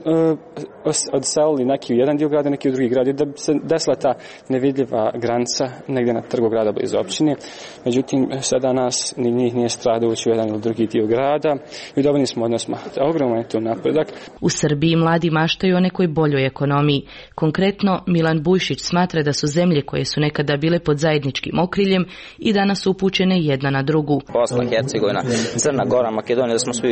odselili neki u jedan dio grada, neki u drugi grad, da bi se desila ta nevidljiva granica negdje na trgu grada blizu općine. Međutim, sada nas ni njih nije strada ući u jedan ili drugi dio grada i u dobrim smo odnosima. Ogroman je to napredak. U Srbiji mladi maštaju o nekoj boljoj ekonomiji. Konkretno, Milan Bujšić smatra da su zemlje koje su nekada bile pod zajedničkim okriljem i danas upućene jedna na drugu. Bosna, Hercegovina, Crna Gora, Makedonija, da smo svi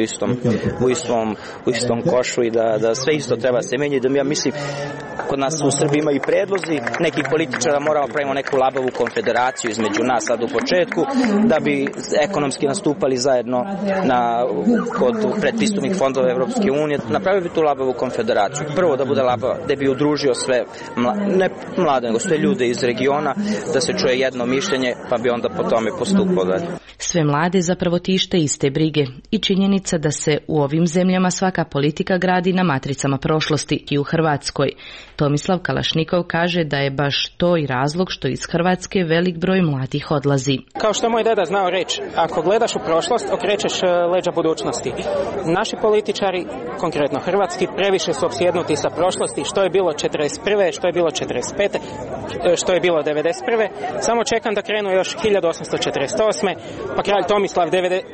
u istom košu i da sve isto treba se menjati. Da ja mislim, kod nas u Srbiji imaju predlozi nekih političara, moramo pravimo neku labavu konfederaciju između nas sad u početku, da bi ekonomski nastupali zajedno kod predpristupnih fondova Evropske unije. Napravio bi tu labavu konfederaciju. Prvo da bude labava, da bi udružio sve, ne mlade, nego sve ljude iz regiona, da se čuje jedno mišljenje, pa bi onda po tome postupao dalje. Sve mlade zapravo tište iste brige i činjenica da se u ovim zemljama svaka politika gradi na matricama prošlosti i u Hrvatskoj. Tomislav Kalašnikov kaže da je baš to i razlog što iz Hrvatske velik broj mladih odlazi. Kao što je moj deda znao reći, ako gledaš u prošlost, okrećeš leđa budućnosti. Naši političari, konkretno hrvatski, previše su opsjednuti sa prošlosti, što je bilo 41. što je bilo 45. što je bilo 91. Samo čekam da krenu još 1848. pa kralj Tomislav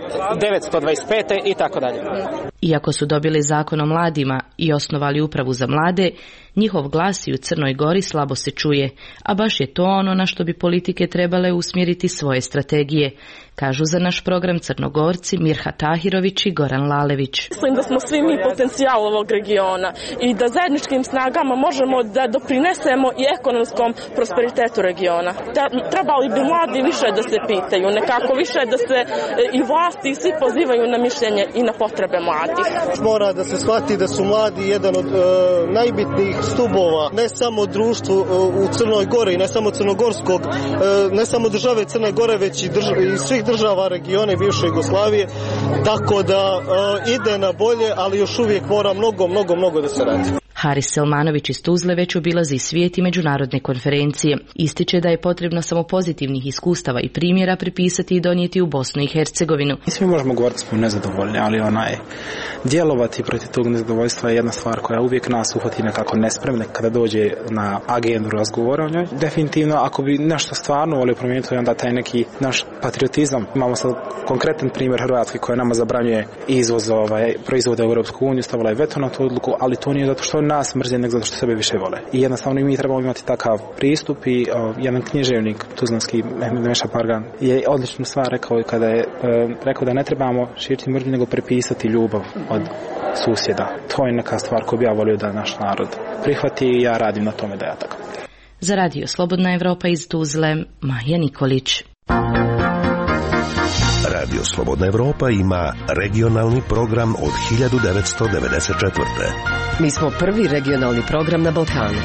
925. i tako dalje. Iako su dobili zakon o mladima i osnovali upravu za mlade, njihov glas i u Crnoj Gori slabo se čuje, a baš je to ono na što bi politike trebale usmjeriti svoje strategije, kažu za naš program Crnogorci Mirha Tahirović i Goran Lalević. Mislim da smo svi mi potencijal ovog regiona i da zajedničkim snagama možemo da doprinesemo i ekonomskom prosperitetu regiona. Trebali bi mladi više da se pitaju, nekako više da se i vlasti i svi pozivaju na mišljenje i na potrebe mladih. Mora da se shvati da su mladi jedan od najbitnijih stubova, ne samo društvu u Crnoj Gori, ne samo crnogorskog, ne samo države Crne Gore, već i svih država regiona i bivše Jugoslavije, tako da ide na bolje, ali još uvijek mora mnogo da se radi. Haris Selmanović iz Tuzle već obilazi svijet i međunarodne konferencije. Ističe da je potrebno samo pozitivnih iskustava i primjera prepisati i donijeti u Bosnu i Hercegovinu. Svi možemo govoriti smo nezadovoljni, ali djelovati protiv tog nezadovoljstva je jedna stvar koja uvijek nas uhvati nekako nespremne kada dođe na agendu razgovora o njoj. Definitivno, ako bi nešto stvarno volio promijeniti, onda taj neki naš patriotizam. Imamo sad konkretan primjer Hrvatske koja nama zabranjuje izvoz proizvoda u Europsku uniju, stavila je veto na tu odluku, ali to nije zato što nas mrze, nego zato što sebe više vole. I jednostavno mi trebamo imati takav pristup i jedan književnik tuzlanski, Meša Pargan, je odličnu stvar rekao kada je rekao da ne trebamo širiti mržnju, nego prepisati ljubav od susjeda. To je neka stvar koju bi ja volio da naš narod prihvati i ja radim na tome da ja tako. Za Radio Slobodna Evropa iz Tuzle, Maja Nikolić. Radio Slobodna Evropa ima regionalni program od 1994. Mi smo prvi regionalni program na Balkanu.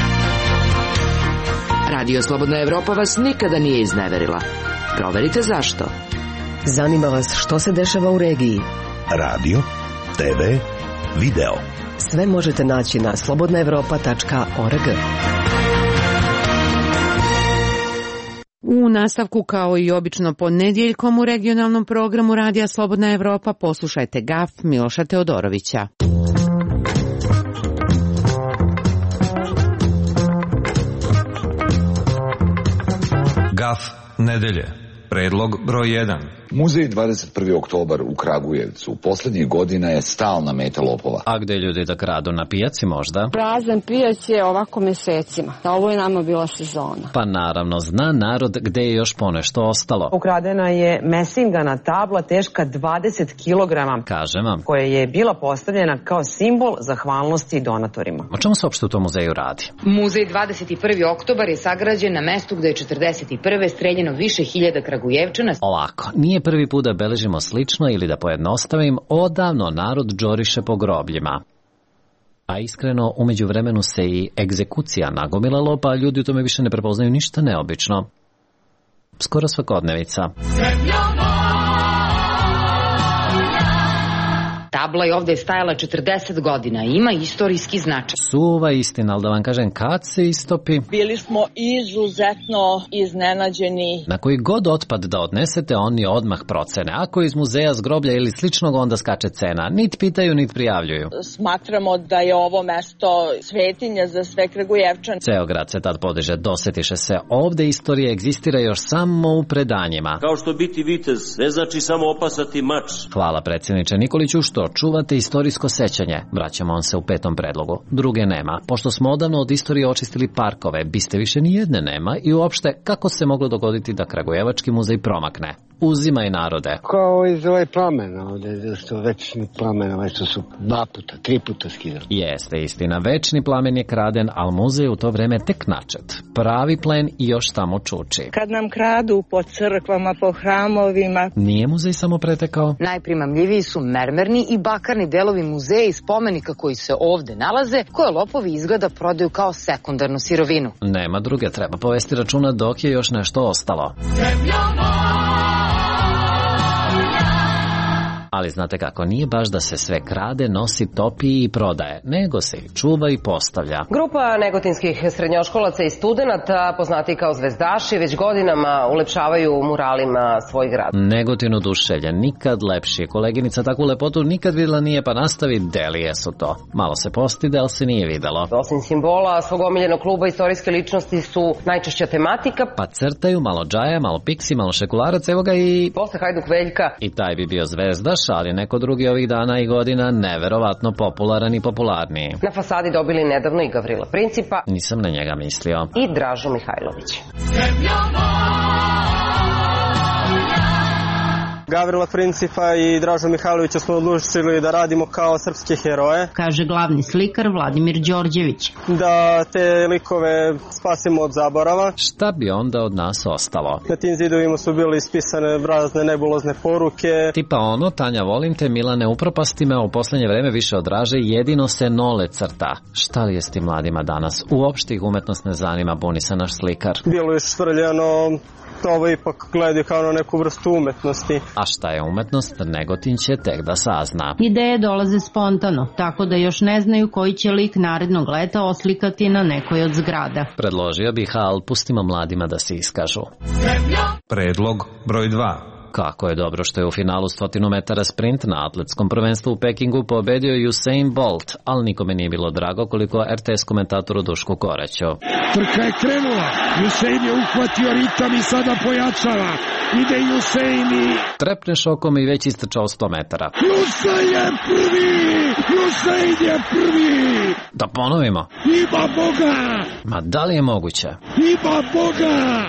Radio Slobodna Evropa vas nikada nije izneverila. Proverite zašto. Zanima vas što se dešava u regiji. Radio, TV, video. Sve možete naći na slobodnaevropa.org. U nastavku, kao i obično ponedjeljkom u regionalnom programu Radija Slobodna Evropa, poslušajte GAF Miloša Teodorovića. GAF nedelje. Predlog broj 1. Muzej 21. oktobar u Kragujevcu posljednjih godina je stalna meta lopova. A gdje ljudi da kradu, na pijaci možda? Prazan pijac je ovako mjesecima. Ovo je nama bila sezona. Pa naravno, zna narod gdje je još ponešto ostalo. Ukradena je mesingana tabla teška 20 kg. Kažem vam. Koja je bila postavljena kao simbol zahvalnosti donatorima. O čemu se uopšte u tom muzeju radi? Muzej 21. oktobar je sagrađen na mestu gdje je 41. streljeno više hiljada Kragujevčana. Ovako, nije prvi put da beležimo slično ili da pojednostavim, odavno narod džoriše po grobljima. A iskreno, umeđu vremenu se i egzekucija nagomilalo, pa ljudi u tome više ne prepoznaju ništa neobično. Skoro svakodnevica. Tabla je ovdje stajala 40 godina i ima istorijski značaj. Suva istina, ali da vam kažem, kad se istopi? Bili smo izuzetno iznenađeni. Na koji god otpad da odnesete, oni odmah procene. Ako iz muzeja, zgroblja ili sličnog, onda skače cena. Nit pitaju, nit prijavljuju. Smatramo da je ovo mesto svetinja za sve Kragujevčane. Ceo grad se tad podiže, dosetiše se. Ovde istorija egzistira još samo u predanjima. Kao što biti vitez, ne znači samo opasati mač. Hvala predsjedniče Nikoliću što čuvate istorijsko sećanje. Vraćamo on se u 5. predlogu. Druge nema. Pošto smo odavno od istorije očistili parkove, biste više ni jedne nema i uopšte kako se moglo dogoditi da Kragujevački muzej promakne. Uzimaj narode. Kao iz ovaj plamen ovdje, što večni plamen, što su 2 puta, 3 puta skidali. Jeste istina, večni plamen je kraden, ali muzej u to vreme tek načet. Pravi plen i još tamo čuči. Kad nam kradu po crkvama, po hramovima. Nije muzej samo pretekao. Najprimamljiviji su mermerni i bakarni delovi muzeja i spomenika koji se ovde nalaze, koje lopovi izgleda prodaju kao sekundarnu sirovinu. Nema druge, treba povesti računa dok je još nešto ostalo. Ali znate kako, nije baš da se sve krade, nosi, topi i prodaje, nego se i čuva i postavlja. Grupa negotinskih srednjoškolaca i studenata, poznati kao zvezdaši, već godinama ulepšavaju muralima svoj grad. Negotin oduševljen, nikad lepši. Koleginica takvu lepotu nikad vidjela nije, pa nastavi, delije su to. Malo se postide, ali se nije videlo. Osim simbola svog omiljenog kluba, istorijske ličnosti su najčešća tematika. Pa crtaju, malo džaja, malo piksi, malo šekularac, evo ga i... Posle Hajduk Veljka. I taj bi bio zvezdaš, ali neko drugi ovih dana i godina neverovatno popularan i popularniji. Na fasadi dobili nedavno i Gavrila Principa. Nisam na njega mislio. I Dražu Mihajlović. Gavrila Principa i Draža Mihajlovića smo odlučili da radimo kao srpske heroje. Kaže glavni slikar Vladimir Đorđević. Da te likove spasimo od zaborava. Šta bi onda od nas ostalo? Na tim zidovima su bili ispisane razne nebulozne poruke. Tipa ono, Tanja volim te, Milane upropasti me, u poslednje vreme više odraže, jedino se nole crta. Šta li je s tim mladima danas? Uopšte ih umetnost ne zanima, buni se naš slikar. Bilo je švrljeno, ovo ipak gledaju kao na neku vrstu umetnosti. A šta je umetnost, Negotin će tek da sazna. Ideje dolaze spontano, tako da još ne znaju koji će lik narednog leta oslikati na nekoj od zgrada. Predložio bih, ali pustimo mladima da se iskažu. Predlog broj 2. Kako je dobro što je u finalu 100 metara sprint na atletskom prvenstvu u Pekingu pobedio Usain Bolt, ali nikome nije bilo drago koliko RTS komentatoru Dušku Koraću. Trka je krenula, Usain je uhvatio ritam i sada pojačava. Ide Usain i... Trepne šokom i već istrčao 100 metara. Usain je prvi! Usain je prvi! Da ponovimo. Ima Boga! Ma da li je moguće? Ima Boga!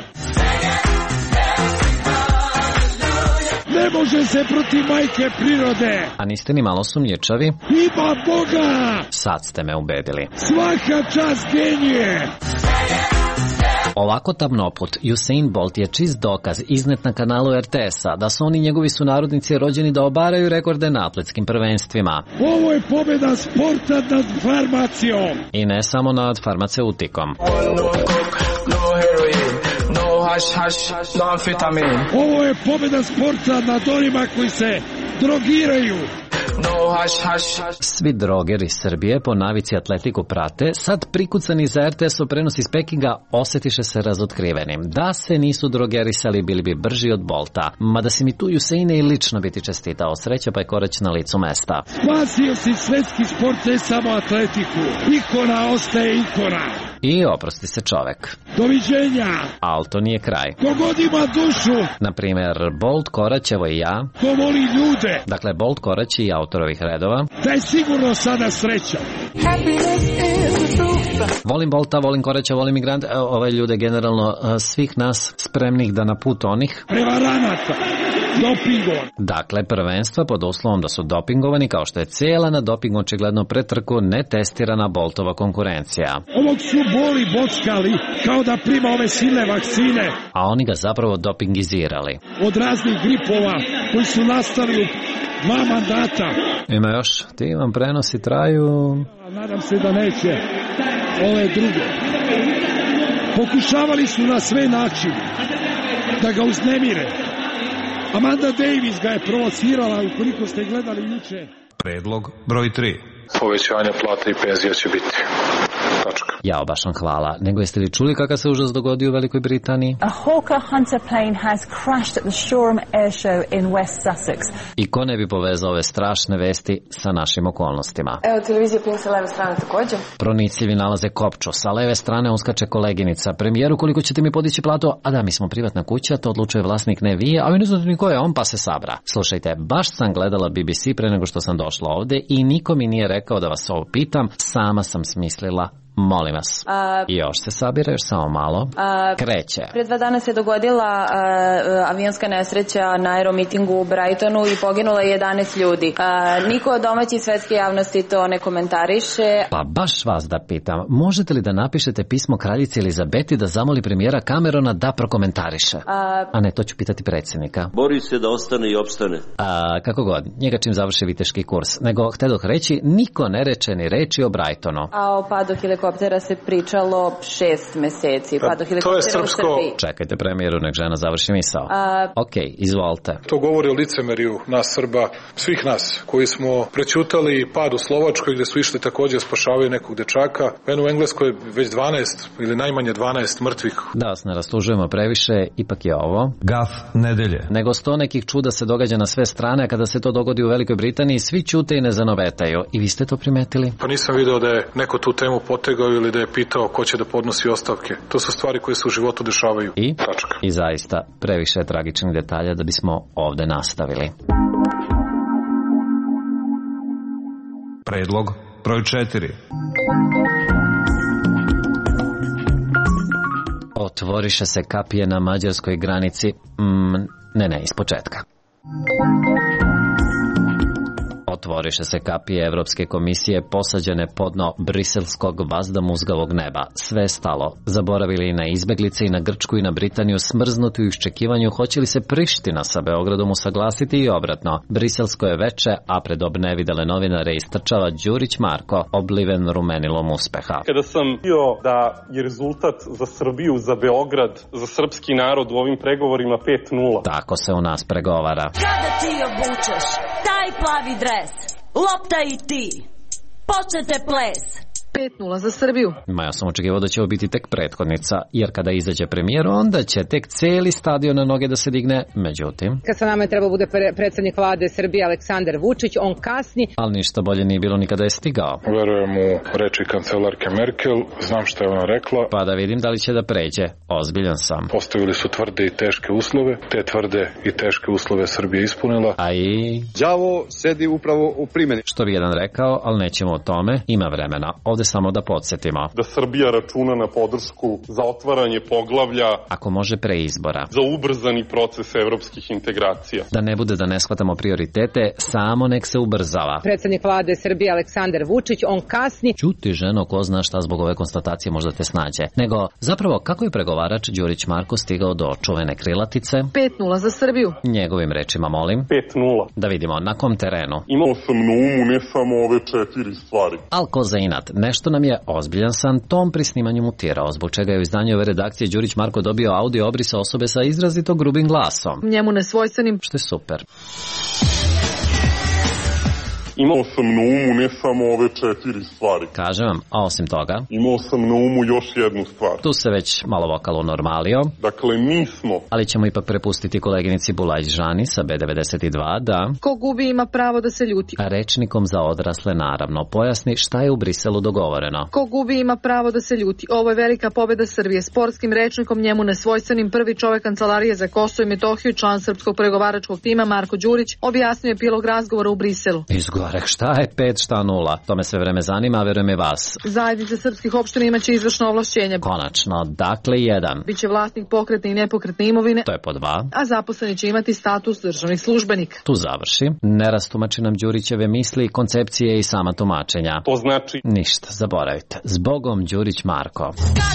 Ne može se protiv majke prirode. A niste ni malo sumnjičavi? Ima Boga! Sad ste me ubedili. Svaka čast genije! Ovako tamnoput, Usain Bolt je čist dokaz iznet na kanalu RTS-a da su oni njegovi sunarodnici rođeni da obaraju rekorde na atletskim prvenstvima. Ovo je pobjeda sporta nad farmacijom. I ne samo nad farmaceutikom. Ovo je pobjeda sporta nad onima koji se drogiraju. Svi drogeri Srbije po navici atletiku prate, sad prikucani za RTS-o prenos iz Pekinga osjetiše se razotkrivenim. Da se nisu drogerisali, bili bi brži od Bolta. Mada si mi tu Usaine i lično biti čestitao. Sreća pa je Korać na licu mesta. Spasio si svetski sport, ne samo atletiku. Ikona ostaje ikona. I oprosti se čovek. Doviđenja. Ali to nije kraj. Kogod ima dušu. Naprimer, Bolt, Korać, evo i ja. Ko voli ljude. Dakle, Bolt, Korać i autor ovih redova. Da je sigurno sada sreća. Volim Bolta, volim Koraća, volim migrante, ove ljude generalno svih nas spremnih da na put onih prevaranata, dopingom. Dakle, prvenstva pod uslovom da su dopingovani, kao što je cijela na dopingu očigledno pretrku netestirana Boltova konkurencija. Ovog su boli bockali kao da prima ove silne vakcine. A oni ga zapravo dopingizirali. Od raznih gripova koji su nastali u 2 mandata. Ima još, ti vam prenosi traju... Nadam se da neće ove druge. Pokušavali su na sve načine da ga uznemire. Amanda Davis ga je provocirala, ukoliko ste gledali juče. Predlog broj 3. Povećanje plata i penzija će biti. Tačka. Jao, baš vam hvala. Nego jeste li čuli kakav se užas dogodio u Velikoj Britaniji? A Hawker Hunter plane has crashed at the Shoreham Air Show in West Sussex. I ko ne bi povezao ove strašne vesti sa našim okolnostima? Evo, televizija Pink sa leve strane također. Pronicljivi nalaze kopču. Sa leve strane uskače koleginica. Premijeru, koliko ćete mi podići platu? A da, mi smo privatna kuća, to odlučuje vlasnik, ne vi, a vi ne znate ni ko je on, pa se sabra. Slušajte, baš sam gledala BBC pre nego što sam došla ovde i niko mi nije rekao da vas ovo pitam, sama sam smislila. Molim vas. Još se sabira, još samo malo. Kreće. Pre 2 dana se dogodila avionska nesreća na aeromitingu u Brightonu i poginulo je 11 ljudi. Niko od domaće svetske javnosti to ne komentariše. Pa baš vas da pitam, možete li da napišete pismo kraljici Elizabeti da zamoli premijera Camerona da prokomentariše? A ne, to ću pitati predsjednika. Bori se da ostane i opstane. Kako god, njega čim završi viteški kurs. Nego, htedoh reći, niko ne reče ni reči o Brightonu. A o padu helikoptera se pričalo 6 meseci. To je srpsko. Čekajte premijeru, nek žena završi misao. Ok, izvolite. To govori o licemeriju nas Srba, svih nas, koji smo prećutali pad u Slovačkoj gde su išli također spašavaju nekog dečaka. U Engleskoj je već 12 ili najmanje 12 mrtvih. Da vas ne rastužujemo previše, ipak je ovo Gaf nedelje. Nego 100 nekih čuda se događa na sve strane, a kada se to dogodi u Velikoj Britaniji, svi ćute i ne zanovetaju. I vi ste to primetili? Pa nisam video da je neko tu temu potegao ili da je pitao ko će da podnosi ostavke. To su stvari koje se u životu dešavaju. I? Tačka. I zaista, previše je tragičnih detalja da bismo ovde nastavili. Predlog broj 4. Otvoriše se kapije na mađarskoj granici. Ne, iz početka. Otvoriše se kapije Evropske komisije posađene podno briselskog vazda-muzgavog neba. Sve je stalo. Zaboravili i na izbeglice i na Grčku i na Britaniju, smrznuti u iščekivanju hoće li se Priština sa Beogradom usaglasiti i obratno. Briselsko je veče, a pred nevidele novinare istrčava Đurić Marko, obliven rumenilom uspeha. Kada sam bio da je rezultat za Srbiju, za Beograd, za srpski narod u ovim pregovorima 5:0. Tako se u nas pregovara. Kada ti obučeš taj plavi dres, lopta i ti, počnete ples. 5:0 za Srbiju. Ja sam očekivao da će ovo biti tek prethodnica, jer kada izađe premijer, onda će tek cijeli stadion na noge da se digne, međutim... Kad sa nama je trebao bude predsjednik vlade Srbije Aleksandar Vučić, on kasni. Ali ništa bolje nije bilo nikada je stigao. Verujem u reči kancelarke Merkel, znam što je ona rekla. Pa da vidim da li će da pređe. Ozbiljan sam. Postavili su tvrde i teške uslove, te tvrde i teške uslove Srbija ispunila. A i... đavo sedi upravo u primjeni. Što bi jedan rekao, ali nećemo o tome, ima vremena. Ovde samo da podsjetimo. Da Srbija računa na podršku za otvaranje poglavlja. Ako može pre izbora. Za ubrzani proces evropskih integracija. Da ne bude da ne shvatamo prioritete, samo nek se ubrzava. Predsjednik vlade Srbije Aleksandar Vučić, on kasni. Čuti ženo, ko zna šta zbog ove konstatacije možda te snađe. Nego, zapravo, kako je pregovarač Đurić Marko stigao do čuvene krilatice? 5:0 za Srbiju. Njegovim rečima, molim. 5:0. Da vidimo, na kom terenu? Imao sam na umu ne samo ove 4 stvari. Al ko za inat, nešto nam je ozbiljan san tom pri snimanju mutirao, zbog čega je u izdanju ove redakcije Đurić Marko dobio audio obrisa osobe sa izrazito grubim glasom. Njemu nesvojstvenim. Što je super. Imao sam na umu ne samo ove 4 stvari. Kažem vam, a osim toga... Imao sam na umu još jednu stvar. Tu se već malo vokal unormalio. Dakle, mi smo... Ali ćemo ipak prepustiti koleginici Bulajić Žani sa B92 da... Ko gubi ima pravo da se ljuti. A rečnikom za odrasle naravno pojasni šta je u Briselu dogovoreno. Ko gubi ima pravo da se ljuti. Ovo je velika pobjeda Srbije. Sportskim rečnikom njemu nesvojstvenim prvi čovjek Kancelarije za Kosovo i Metohiju, član srpskog pregovaračkog tima Marko Đurić, objasnio je epilog razgovora u Briselu. Šta je 5, šta 0? To me sve vreme zanima, a verujem i vas. Zajednica srpskih opština imaće izvršno ovlašćenje. Konačno, dakle 1. Biće vlasnik pokretne i nepokretne imovine. To je po 2. A zaposleni će imati status državnih službenika. Tu završi. Ne rastumači nam Đurićeve misli, koncepcije i sama tumačenja. To znači... Ništa, zaboravite. Zbogom Đurić Marko.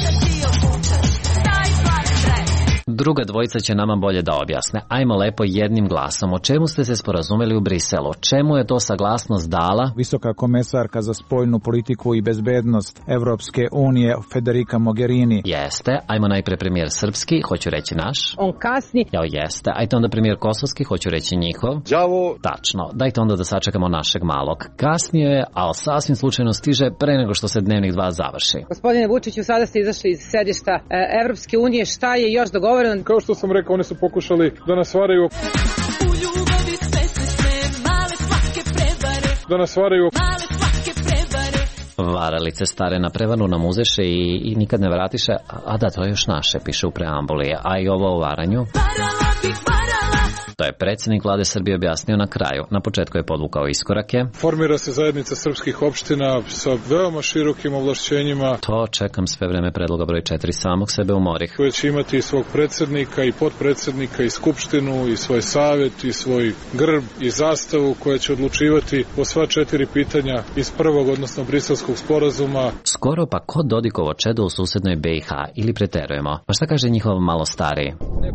Druga dvojica će nama bolje da objasne. Ajmo lepo jednim glasom. O čemu ste se sporazumeli u Briselu? Čemu je to saglasnost dala? Visoka komesarka za spoljnu politiku i bezbednost Evropske unije Federica Mogherini. Jeste. Ajmo najpre premijer srpski, hoću reći naš. On kasni. Jao, jeste. Ajte onda premijer kosovski, hoću reći njihov. đavo. Tačno. Dajte onda da sačekamo našeg malog. Kasnije je, ali sasvim slučajno stiže pre nego što se dnevnik 2 završi. Gospodine Vučiću, sada ste izašli iz sedišta Evropske unije. Šta je još dogovoreno? Kao što sam rekao, oni su pokušali da nas varaju. U ljubavi sve se sve, male svake prevare. Da nas varaju. Male svake prevare. Varalice stare na prevaru nam uzeše i nikad ne vratiše. A da, to je još naše, piše u preambuli. A i ovo o varanju? Varala bih varala. To je predsjednik vlade Srbije objasnio na kraju. Na početku je podvukao iskorake. Formira se zajednica srpskih opština sa veoma širokim ovlašćenjima. To čekam sve vreme predloga broj 4, samog sebe umorih. Koje će imati i svog predsjednika i potpredsjednika i skupštinu i svoj savjet i svoj grb i zastavu koja će odlučivati o sva 4 pitanja iz prvog, odnosno briselskog sporazuma. Skoro pa ko Dodikovo čedo u susednoj BiH ili preterujemo? Pa šta kaže njihov malo stariji?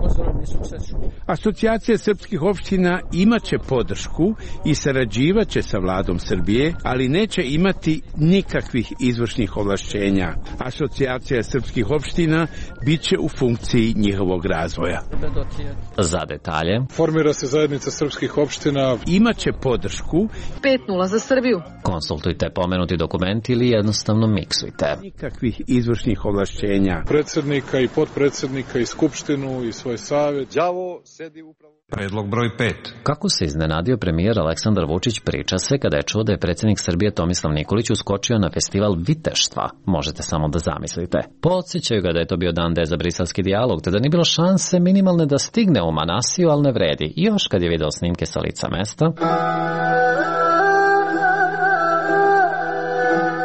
Asocijacija srpskih opština imaće podršku i sarađivaće sa vladom Srbije, ali neće imati nikakvih izvršnih ovlašćenja. Asocijacija srpskih opština biće u funkciji njihovog razvoja. Za detalje. Formira se zajednica srpskih opština. Imaće podršku. 5:0 za Srbiju. Konsultujte pomenuti dokument ili jednostavno miksujte. Nikakvih izvršnih ovlašćenja. Predsjednika i potpredsjednika i skupštinu i svoj savjet. đavo sedi upravo... Predlog broj 5. Kako se iznenadio premijer Aleksandar Vučić priča se kada je čuo da je predsjednik Srbije Tomislav Nikolić uskočio na festival viteštva. Možete samo da zamislite. Podsjećaju ga da je to bio dan D za briselski dijalog, te da nije bilo šanse minimalne da stigne u Manasiju, ali ne vredi. Još kad je video snimke sa lica mesta...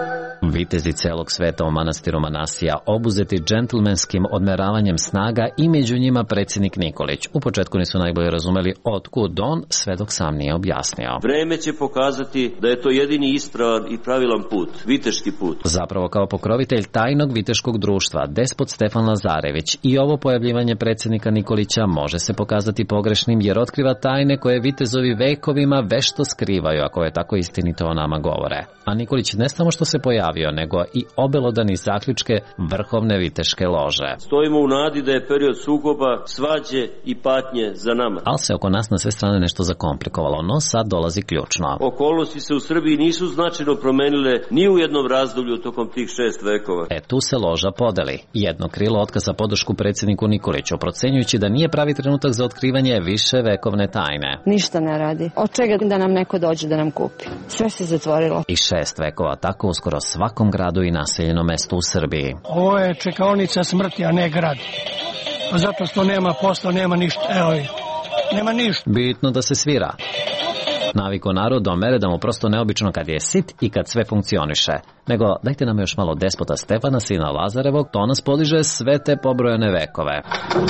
Vitezi celog sveta u manastiru Manasija obuzeti džentlmenskim odmeravanjem snaga i među njima predsjednik Nikolić. U početku nisu najbolje razumeli otkud on, sve dok sam nije objasnio. Vreme će pokazati da je to jedini ispravan i pravilan put, viteški put. Zapravo kao pokrovitelj tajnog viteškog društva, despot Stefan Lazarević, i ovo pojavljivanje predsjednika Nikolića može se pokazati pogrešnim jer otkriva tajne koje vitezovi vekovima vešto skrivaju, ako je tako istinito o nama govore. A Nikolić ne samo što se pojavio, nego i obelodani zaključke vrhovne viteške lože. Stojimo u nadi da je period sukoba, svađe i patnje za nama. Ali se oko nas na sve strane nešto zakomplikovalo, no sad dolazi ključno. Okolnosti se u Srbiji nisu značajno promenile ni u jednom razdoblju tokom tih 6 vekova. Tu se loža podeli. Jedno krilo otkaza podršku predsjedniku Nikoliću, procenjujući da nije pravi trenutak za otkrivanje više vekovne tajne. Ništa ne radi. Od čega da nam neko dođe da nam kupi? Sve se zatvorilo. I 6 vekova, tako u skoro svakom gradu i naseljenom mestu u Srbiji. Ovo je čekaonica smrti, a ne grad. Zato što nema posla, nema ništa. Evo je. Nema ništa. Bitno da se svira. Naviko narod do mere da mu prosto neobično kad je sit i kad sve funkcioniše. Nego dajte nam još malo despota Stefana, sina Lazarevog, to nas podiže sve te pobrojene vekove.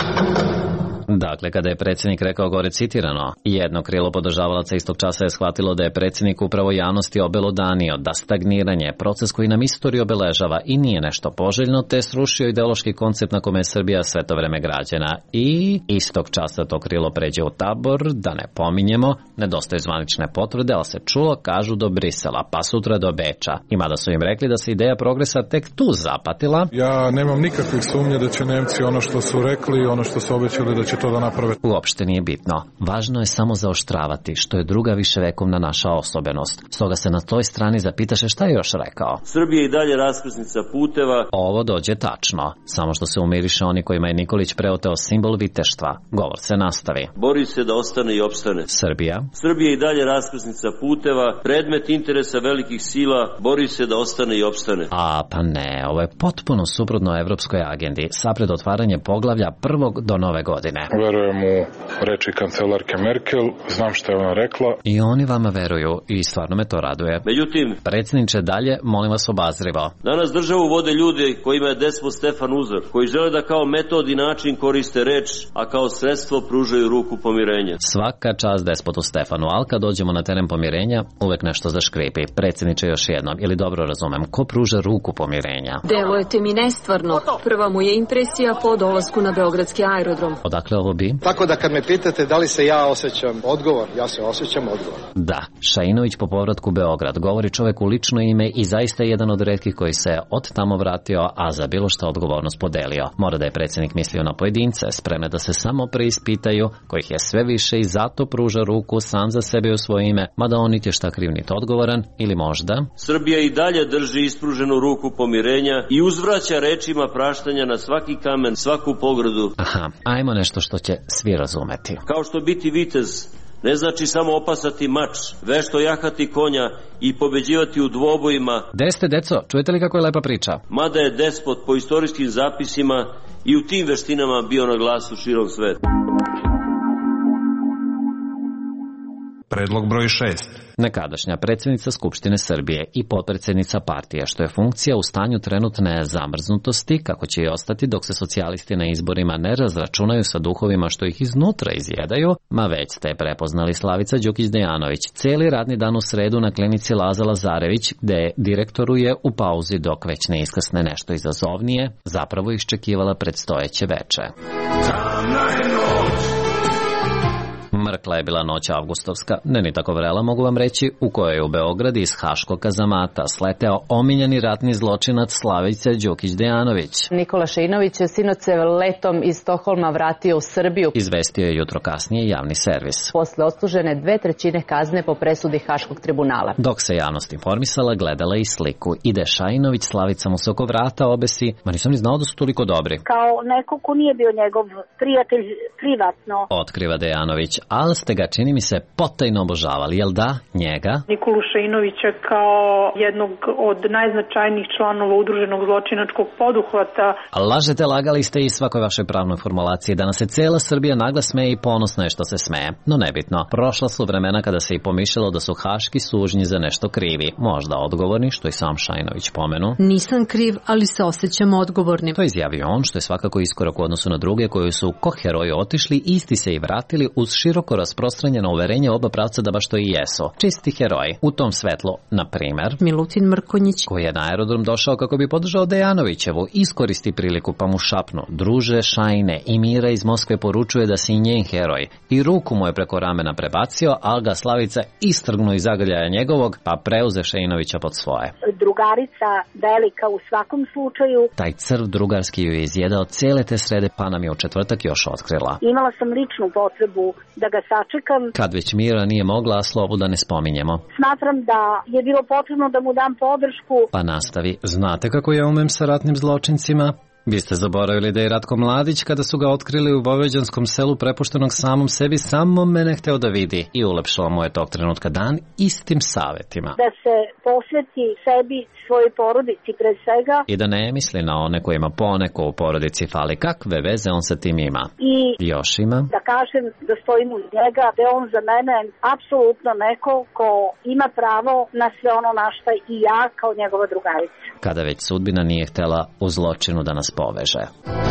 Dakle, kada je predsjednik rekao gore citirano, jedno krilo podržavalaca istog časa je shvatilo da je predsjednik upravo javnosti obelodanio, da stagniranje, proces koji nam istoriju obeležava i nije nešto poželjno, te srušio ideološki koncept na kome je Srbija sve to vreme građena. I istog časa to krilo pređe u tabor, da ne pominjemo, nedostaju zvanične potvrde, ali se čulo, kažu, do Brisela, pa sutra do Beča. I mada su im rekli da se ideja progresa tek tu zapatila. Ja nemam nikakvih sumnje da će Nemci ono što su rekli, ono što su obećali da će to da naprave. Uopšte nije bitno. Važno je samo zaoštravati, što je druga viševekovna naša osobenost. Stoga se na toj strani zapitaše šta je još rekao. Srbija i dalje raskrsnica puteva. Ovo dođe tačno. Samo što se umiriše oni kojima je Nikolić preoteo simbol viteštva. Govor se nastavi. Bori se da ostane i opstane. Srbija i dalje raskrsnica puteva, predmet interesa velikih sila, bori se da ostane i opstane. A pa ne, ovo je potpuno suprotno evropskoj agendi, sapred otvaranje poglavlja 1. do nove godine. Verujem u reči kancelarke Merkel, znam šta je ona rekla. I oni vama veruju i stvarno me to raduje. Međutim, predsjedniče, dalje, molim vas obazrivo. Danas državu vode ljudi kojima je despot Stefan uzor, koji žele da kao metod i način koriste reč, a kao sredstvo pružaju ruku pomirenja. Svaka čast despotu Stefanu, ali kad dođemo na teren pomirenja, uvek nešto zaškripi. Predsjedniče, još jednom, ili dobro razumem, ko pruža ruku pomirenja? Delujete mi nestvarno. Prva mu je impresija po dolasku na beogradski aerodrom. Odakle ovo bi? Tako da kad me pitate da li se ja osjećam odgovor, ja se osjećam odgovor. Da, Šainović po povratku u Beograd govori čovek u lično ime i zaista je jedan od retkih koji se od tamo vratio, a za bilo šta odgovornost podelio. Mora da je predsjednik mislio na pojedince, spremne da se samo preispitaju, kojih je sve više i zato pruža ruku sam za sebe u svoje ime, mada on niti je šta kriv niti odgovoran, ili možda... Srbija i dalje drži ispruženu ruku pomirenja i uzvraća rečima praštanja na svaki kamen, svaku pogradu. Aha, ajmo nešto što će svi razumeti. Kao što biti vitez ne znači samo opasati mač, vešto jahati konja i pobeđivati u dvobojima. Gde ste, deco? Čujete li kako je lepa priča? Mada je despot po istorijskim zapisima i u tim veštinama bio na glasu širom sveta. Predlog broj 6. Nekadašnja predsjednica Skupštine Srbije i potpredsjednica partije, što je funkcija u stanju trenutne zamrznutosti, kako će i ostati dok se socijalisti na izborima ne razračunaju sa duhovima što ih iznutra izjedaju, ma već ste prepoznali Slavica Đukić-Dejanović cijeli radni dan u sredu na klinici Laza Lazarević, gde direktoruje u pauzi dok već ne iskrsne nešto izazovnije, zapravo iščekivala predstojeće veče. Mrkla je bila noć avgustovska, ne ni tako vrela mogu vam reći, u kojoj je u Beograd iz haškog kazamata sleteo omiljeni ratni zločinac Slavica Đukić-Dejanović. Nikola Šeinović je sinoć se letom iz Stokholma vratio u Srbiju. Izvestio je jutro kasnije javni servis. Posle odslužene 2/3 kazne po presudi Haškog tribunala. Dok se javnost informisala, gledala i sliku. Ide Šainović, Slavica mu se oko vrata obesi, ma nisam ni znao da su toliko dobri. Kao neko ko nije bio njegov prijatelj privatno. Otkriva Dejanović, ali ste ga, čini mi se, potajno obožavali, jel da? Njega? Nikolu Šainovića kao jednog od najznačajnijih članova udruženog zločinačkog poduhvata. Lažete, lagali ste i svakoj vašoj pravnoj formulaciji da nas se cela Srbija nagla smeje i ponosno je što se smeje. No nebitno, prošla su vremena kada se i pomišljalo da su haški sužnji za nešto krivi. Možda odgovorni, što i sam Šainović pomenu. Nisam kriv, ali se osjećam odgovornim. To izjavio on, što je svakako iskorak u odnosu na druge koji su ko heroji otišli, isti se i vratili uz široko rasprostranjeno uverenje oba pravca da baš to i jesu. Čisti heroji. U tom svetlu, na primer, Milutin Mrkonjić, koji je na aerodrom došao kako bi podržao Dejanovićevu, iskoristi priliku pa mu šapnu: druže Šajne, i Mira iz Moskve poručuje da si njen heroj. I ruku mu je preko ramena prebacio, ali ga Slavica istrgnu iz zagrljaja njegovog, pa preuze Šainovića pod svoje. Drugarica velika u svakom slučaju. Taj crv drugarski ju je izjedao cele te srede, pa nam je u četvrtak još otkrila. Imala sam ličnu potrebu da ga sačekam. Kad već Mira nije mogla, a Slobu da ne spominjemo. Smatram da je bilo potrebno da mu dam podršku. Pa nastavi: znate kako ja umem sa ratnim zločincima? Vi ste zaboravili da je Ratko Mladić, kada su ga otkrili u vojvođanskom selu prepuštenog samom sebi, samo mene hteo da vidi i ulepšao mu je tog trenutka dan istim savetima. Da se posveti sebi, svojoj porodici pre svega. I da ne misli na one kojima poneko u porodici fali. Kakve veze on sa tim ima? I još ima? Da kažem da stojim uz njega, da je on za mene apsolutno neko ko ima pravo na sve ono na šta i ja kao njegova drugarica. Kada već sudbina nije htela u zločinu da nas poveže.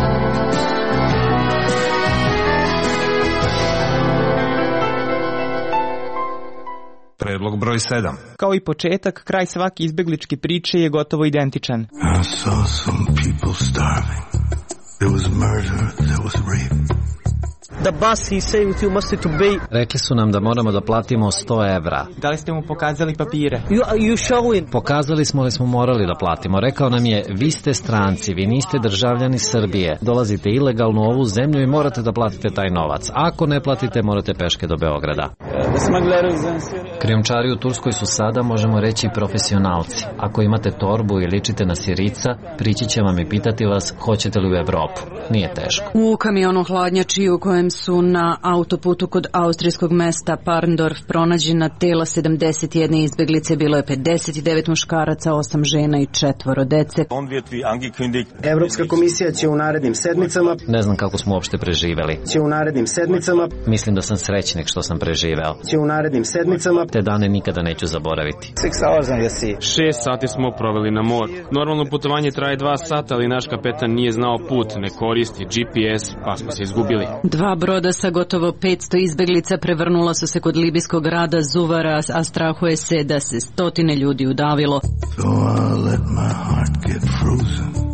Predlog broj 7. Kao i početak, kraj svake izbegličke priče je gotovo identičan. I saw some people starving. There was murder, there was rape. The boss, he's saying you must to pay. Rekli su nam da moramo da platimo 100 evra. Da li ste mu pokazali papire? You showing. Pokazali smo li smo morali da platimo. Rekao nam je: vi ste stranci, vi niste državljani Srbije. Dolazite ilegalno u ovu zemlju i morate da platite taj novac. Ako ne platite, morate peške do Beograda. Krijumčari u Turskoj su sada, možemo reći, profesionalci. Ako imate torbu i ličite na Sirica, prići će vam i pitati vas hoćete li u Evropu. Nije teško. U kamionu hladnjači u kojem su na autoputu kod austrijskog mesta Parndorf pronađena tela 71 izbeglice, bilo je 59 muškaraca, 8 žena i 4 dece. Evropska komisija će u narednim sedmicama... Ne znam kako smo uopšte preživeli. Će u narednim sedmicama... Mislim da sam srećnik što sam preživeo. Će u narednim sedmicama... Te dane nikada neću zaboraviti. 6 sati smo proveli na moru. Normalno putovanje traje 2 sata, ali naš kapetan nije znao put, ne koristi GPS, pa smo se izgubili. 2 broda sa gotovo 500 izbeglica prevrnula su se kod libijskog grada Zuvara, a strahuje se da se 100 ljudi udavilo. So I let my heart get frozen.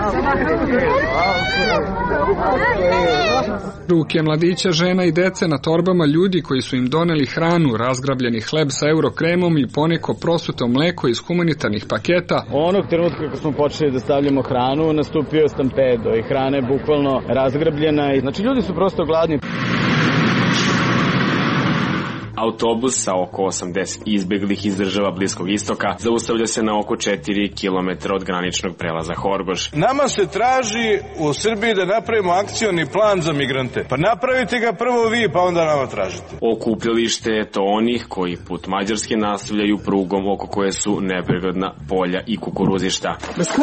Ruke mladića, žena i dece na torbama, ljudi koji su im doneli hranu, razgrabljeni hleb sa eurokremom i poneko prosuto mleko iz humanitarnih paketa. Onog trenutka kako smo počeli da stavljamo hranu, nastupio stampedo i hrana je bukvalno razgrabljena. Znači ljudi su prosto gladni. Autobus sa oko 80 izbeglih iz država Bliskog istoka zaustavlja se na oko 4 km od graničnog prelaza Horgoš. Nama se traži u Srbiji da napravimo akcioni plan za migrante. Pa napravite ga prvo vi, pa onda nama tražite. Okupljalište je to onih koji put Mađarske nastavljaju prugom oko koje su nepregledna polja i kukuruzišta.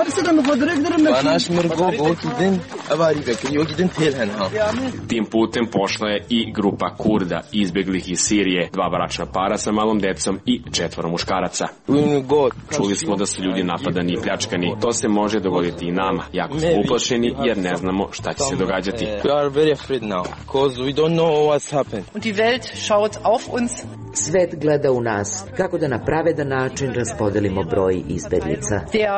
Tim putem pošla je i grupa Kurda izbeglih iz Sirije, 2 bračna para sa malom decom i 4 muškaraca. Čuli smo da su ljudi napadani i pljačkani. To se može dogoditi i nama. Jako smo uplašeni jer ne znamo šta će se događati. Svet gleda u nas kako da na pravedan način raspodelimo broj izbeglica.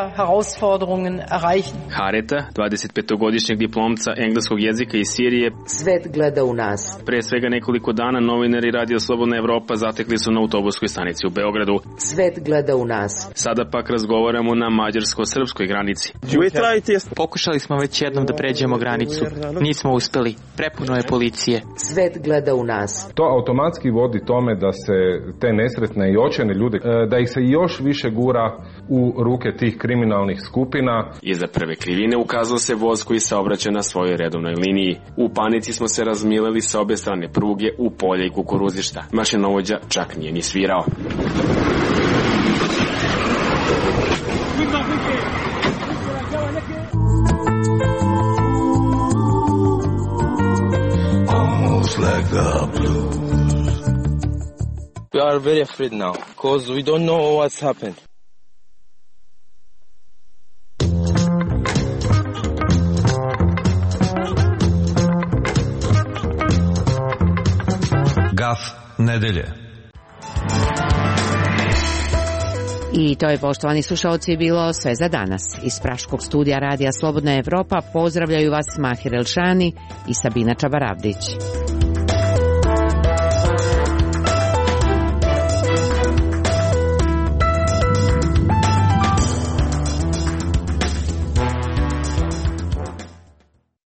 Hareta, 25-godišnjeg diplomca engleskog jezika iz Sirije. Svet gleda u nas. Pre svega nekoliko dana novinari Radio Slobodna Evropa zatekli su na autobuskoj stanici u Beogradu. Svet gleda u nas. Sada pak razgovaramo na mađarsko-srpskoj granici. Pokušali smo već jednom da pređemo granicu. Nismo uspeli. Prepuno je policije. Svet gleda u nas. To automatski vodi tome da se te nesretne i očajne ljude, da ih se još više gura u ruke tih kriminalnih skupina. Iza prve krivine ukazao se voz koji saobraća na svojoj redovnoj liniji. U panici smo se razmileli sa obe strane pruge u polje i kukuruzišta. Mašinovođa čak nije ni svirao. Like the blues. We are very afraid now because we don't know what's happened. Gaf nedelje. I to je, poštovani slušalci, bilo sve za danas. Iz Praškog studija Radija Slobodna Evropa pozdravljaju vas Mahir Elšani i Sabina Čabaravdić.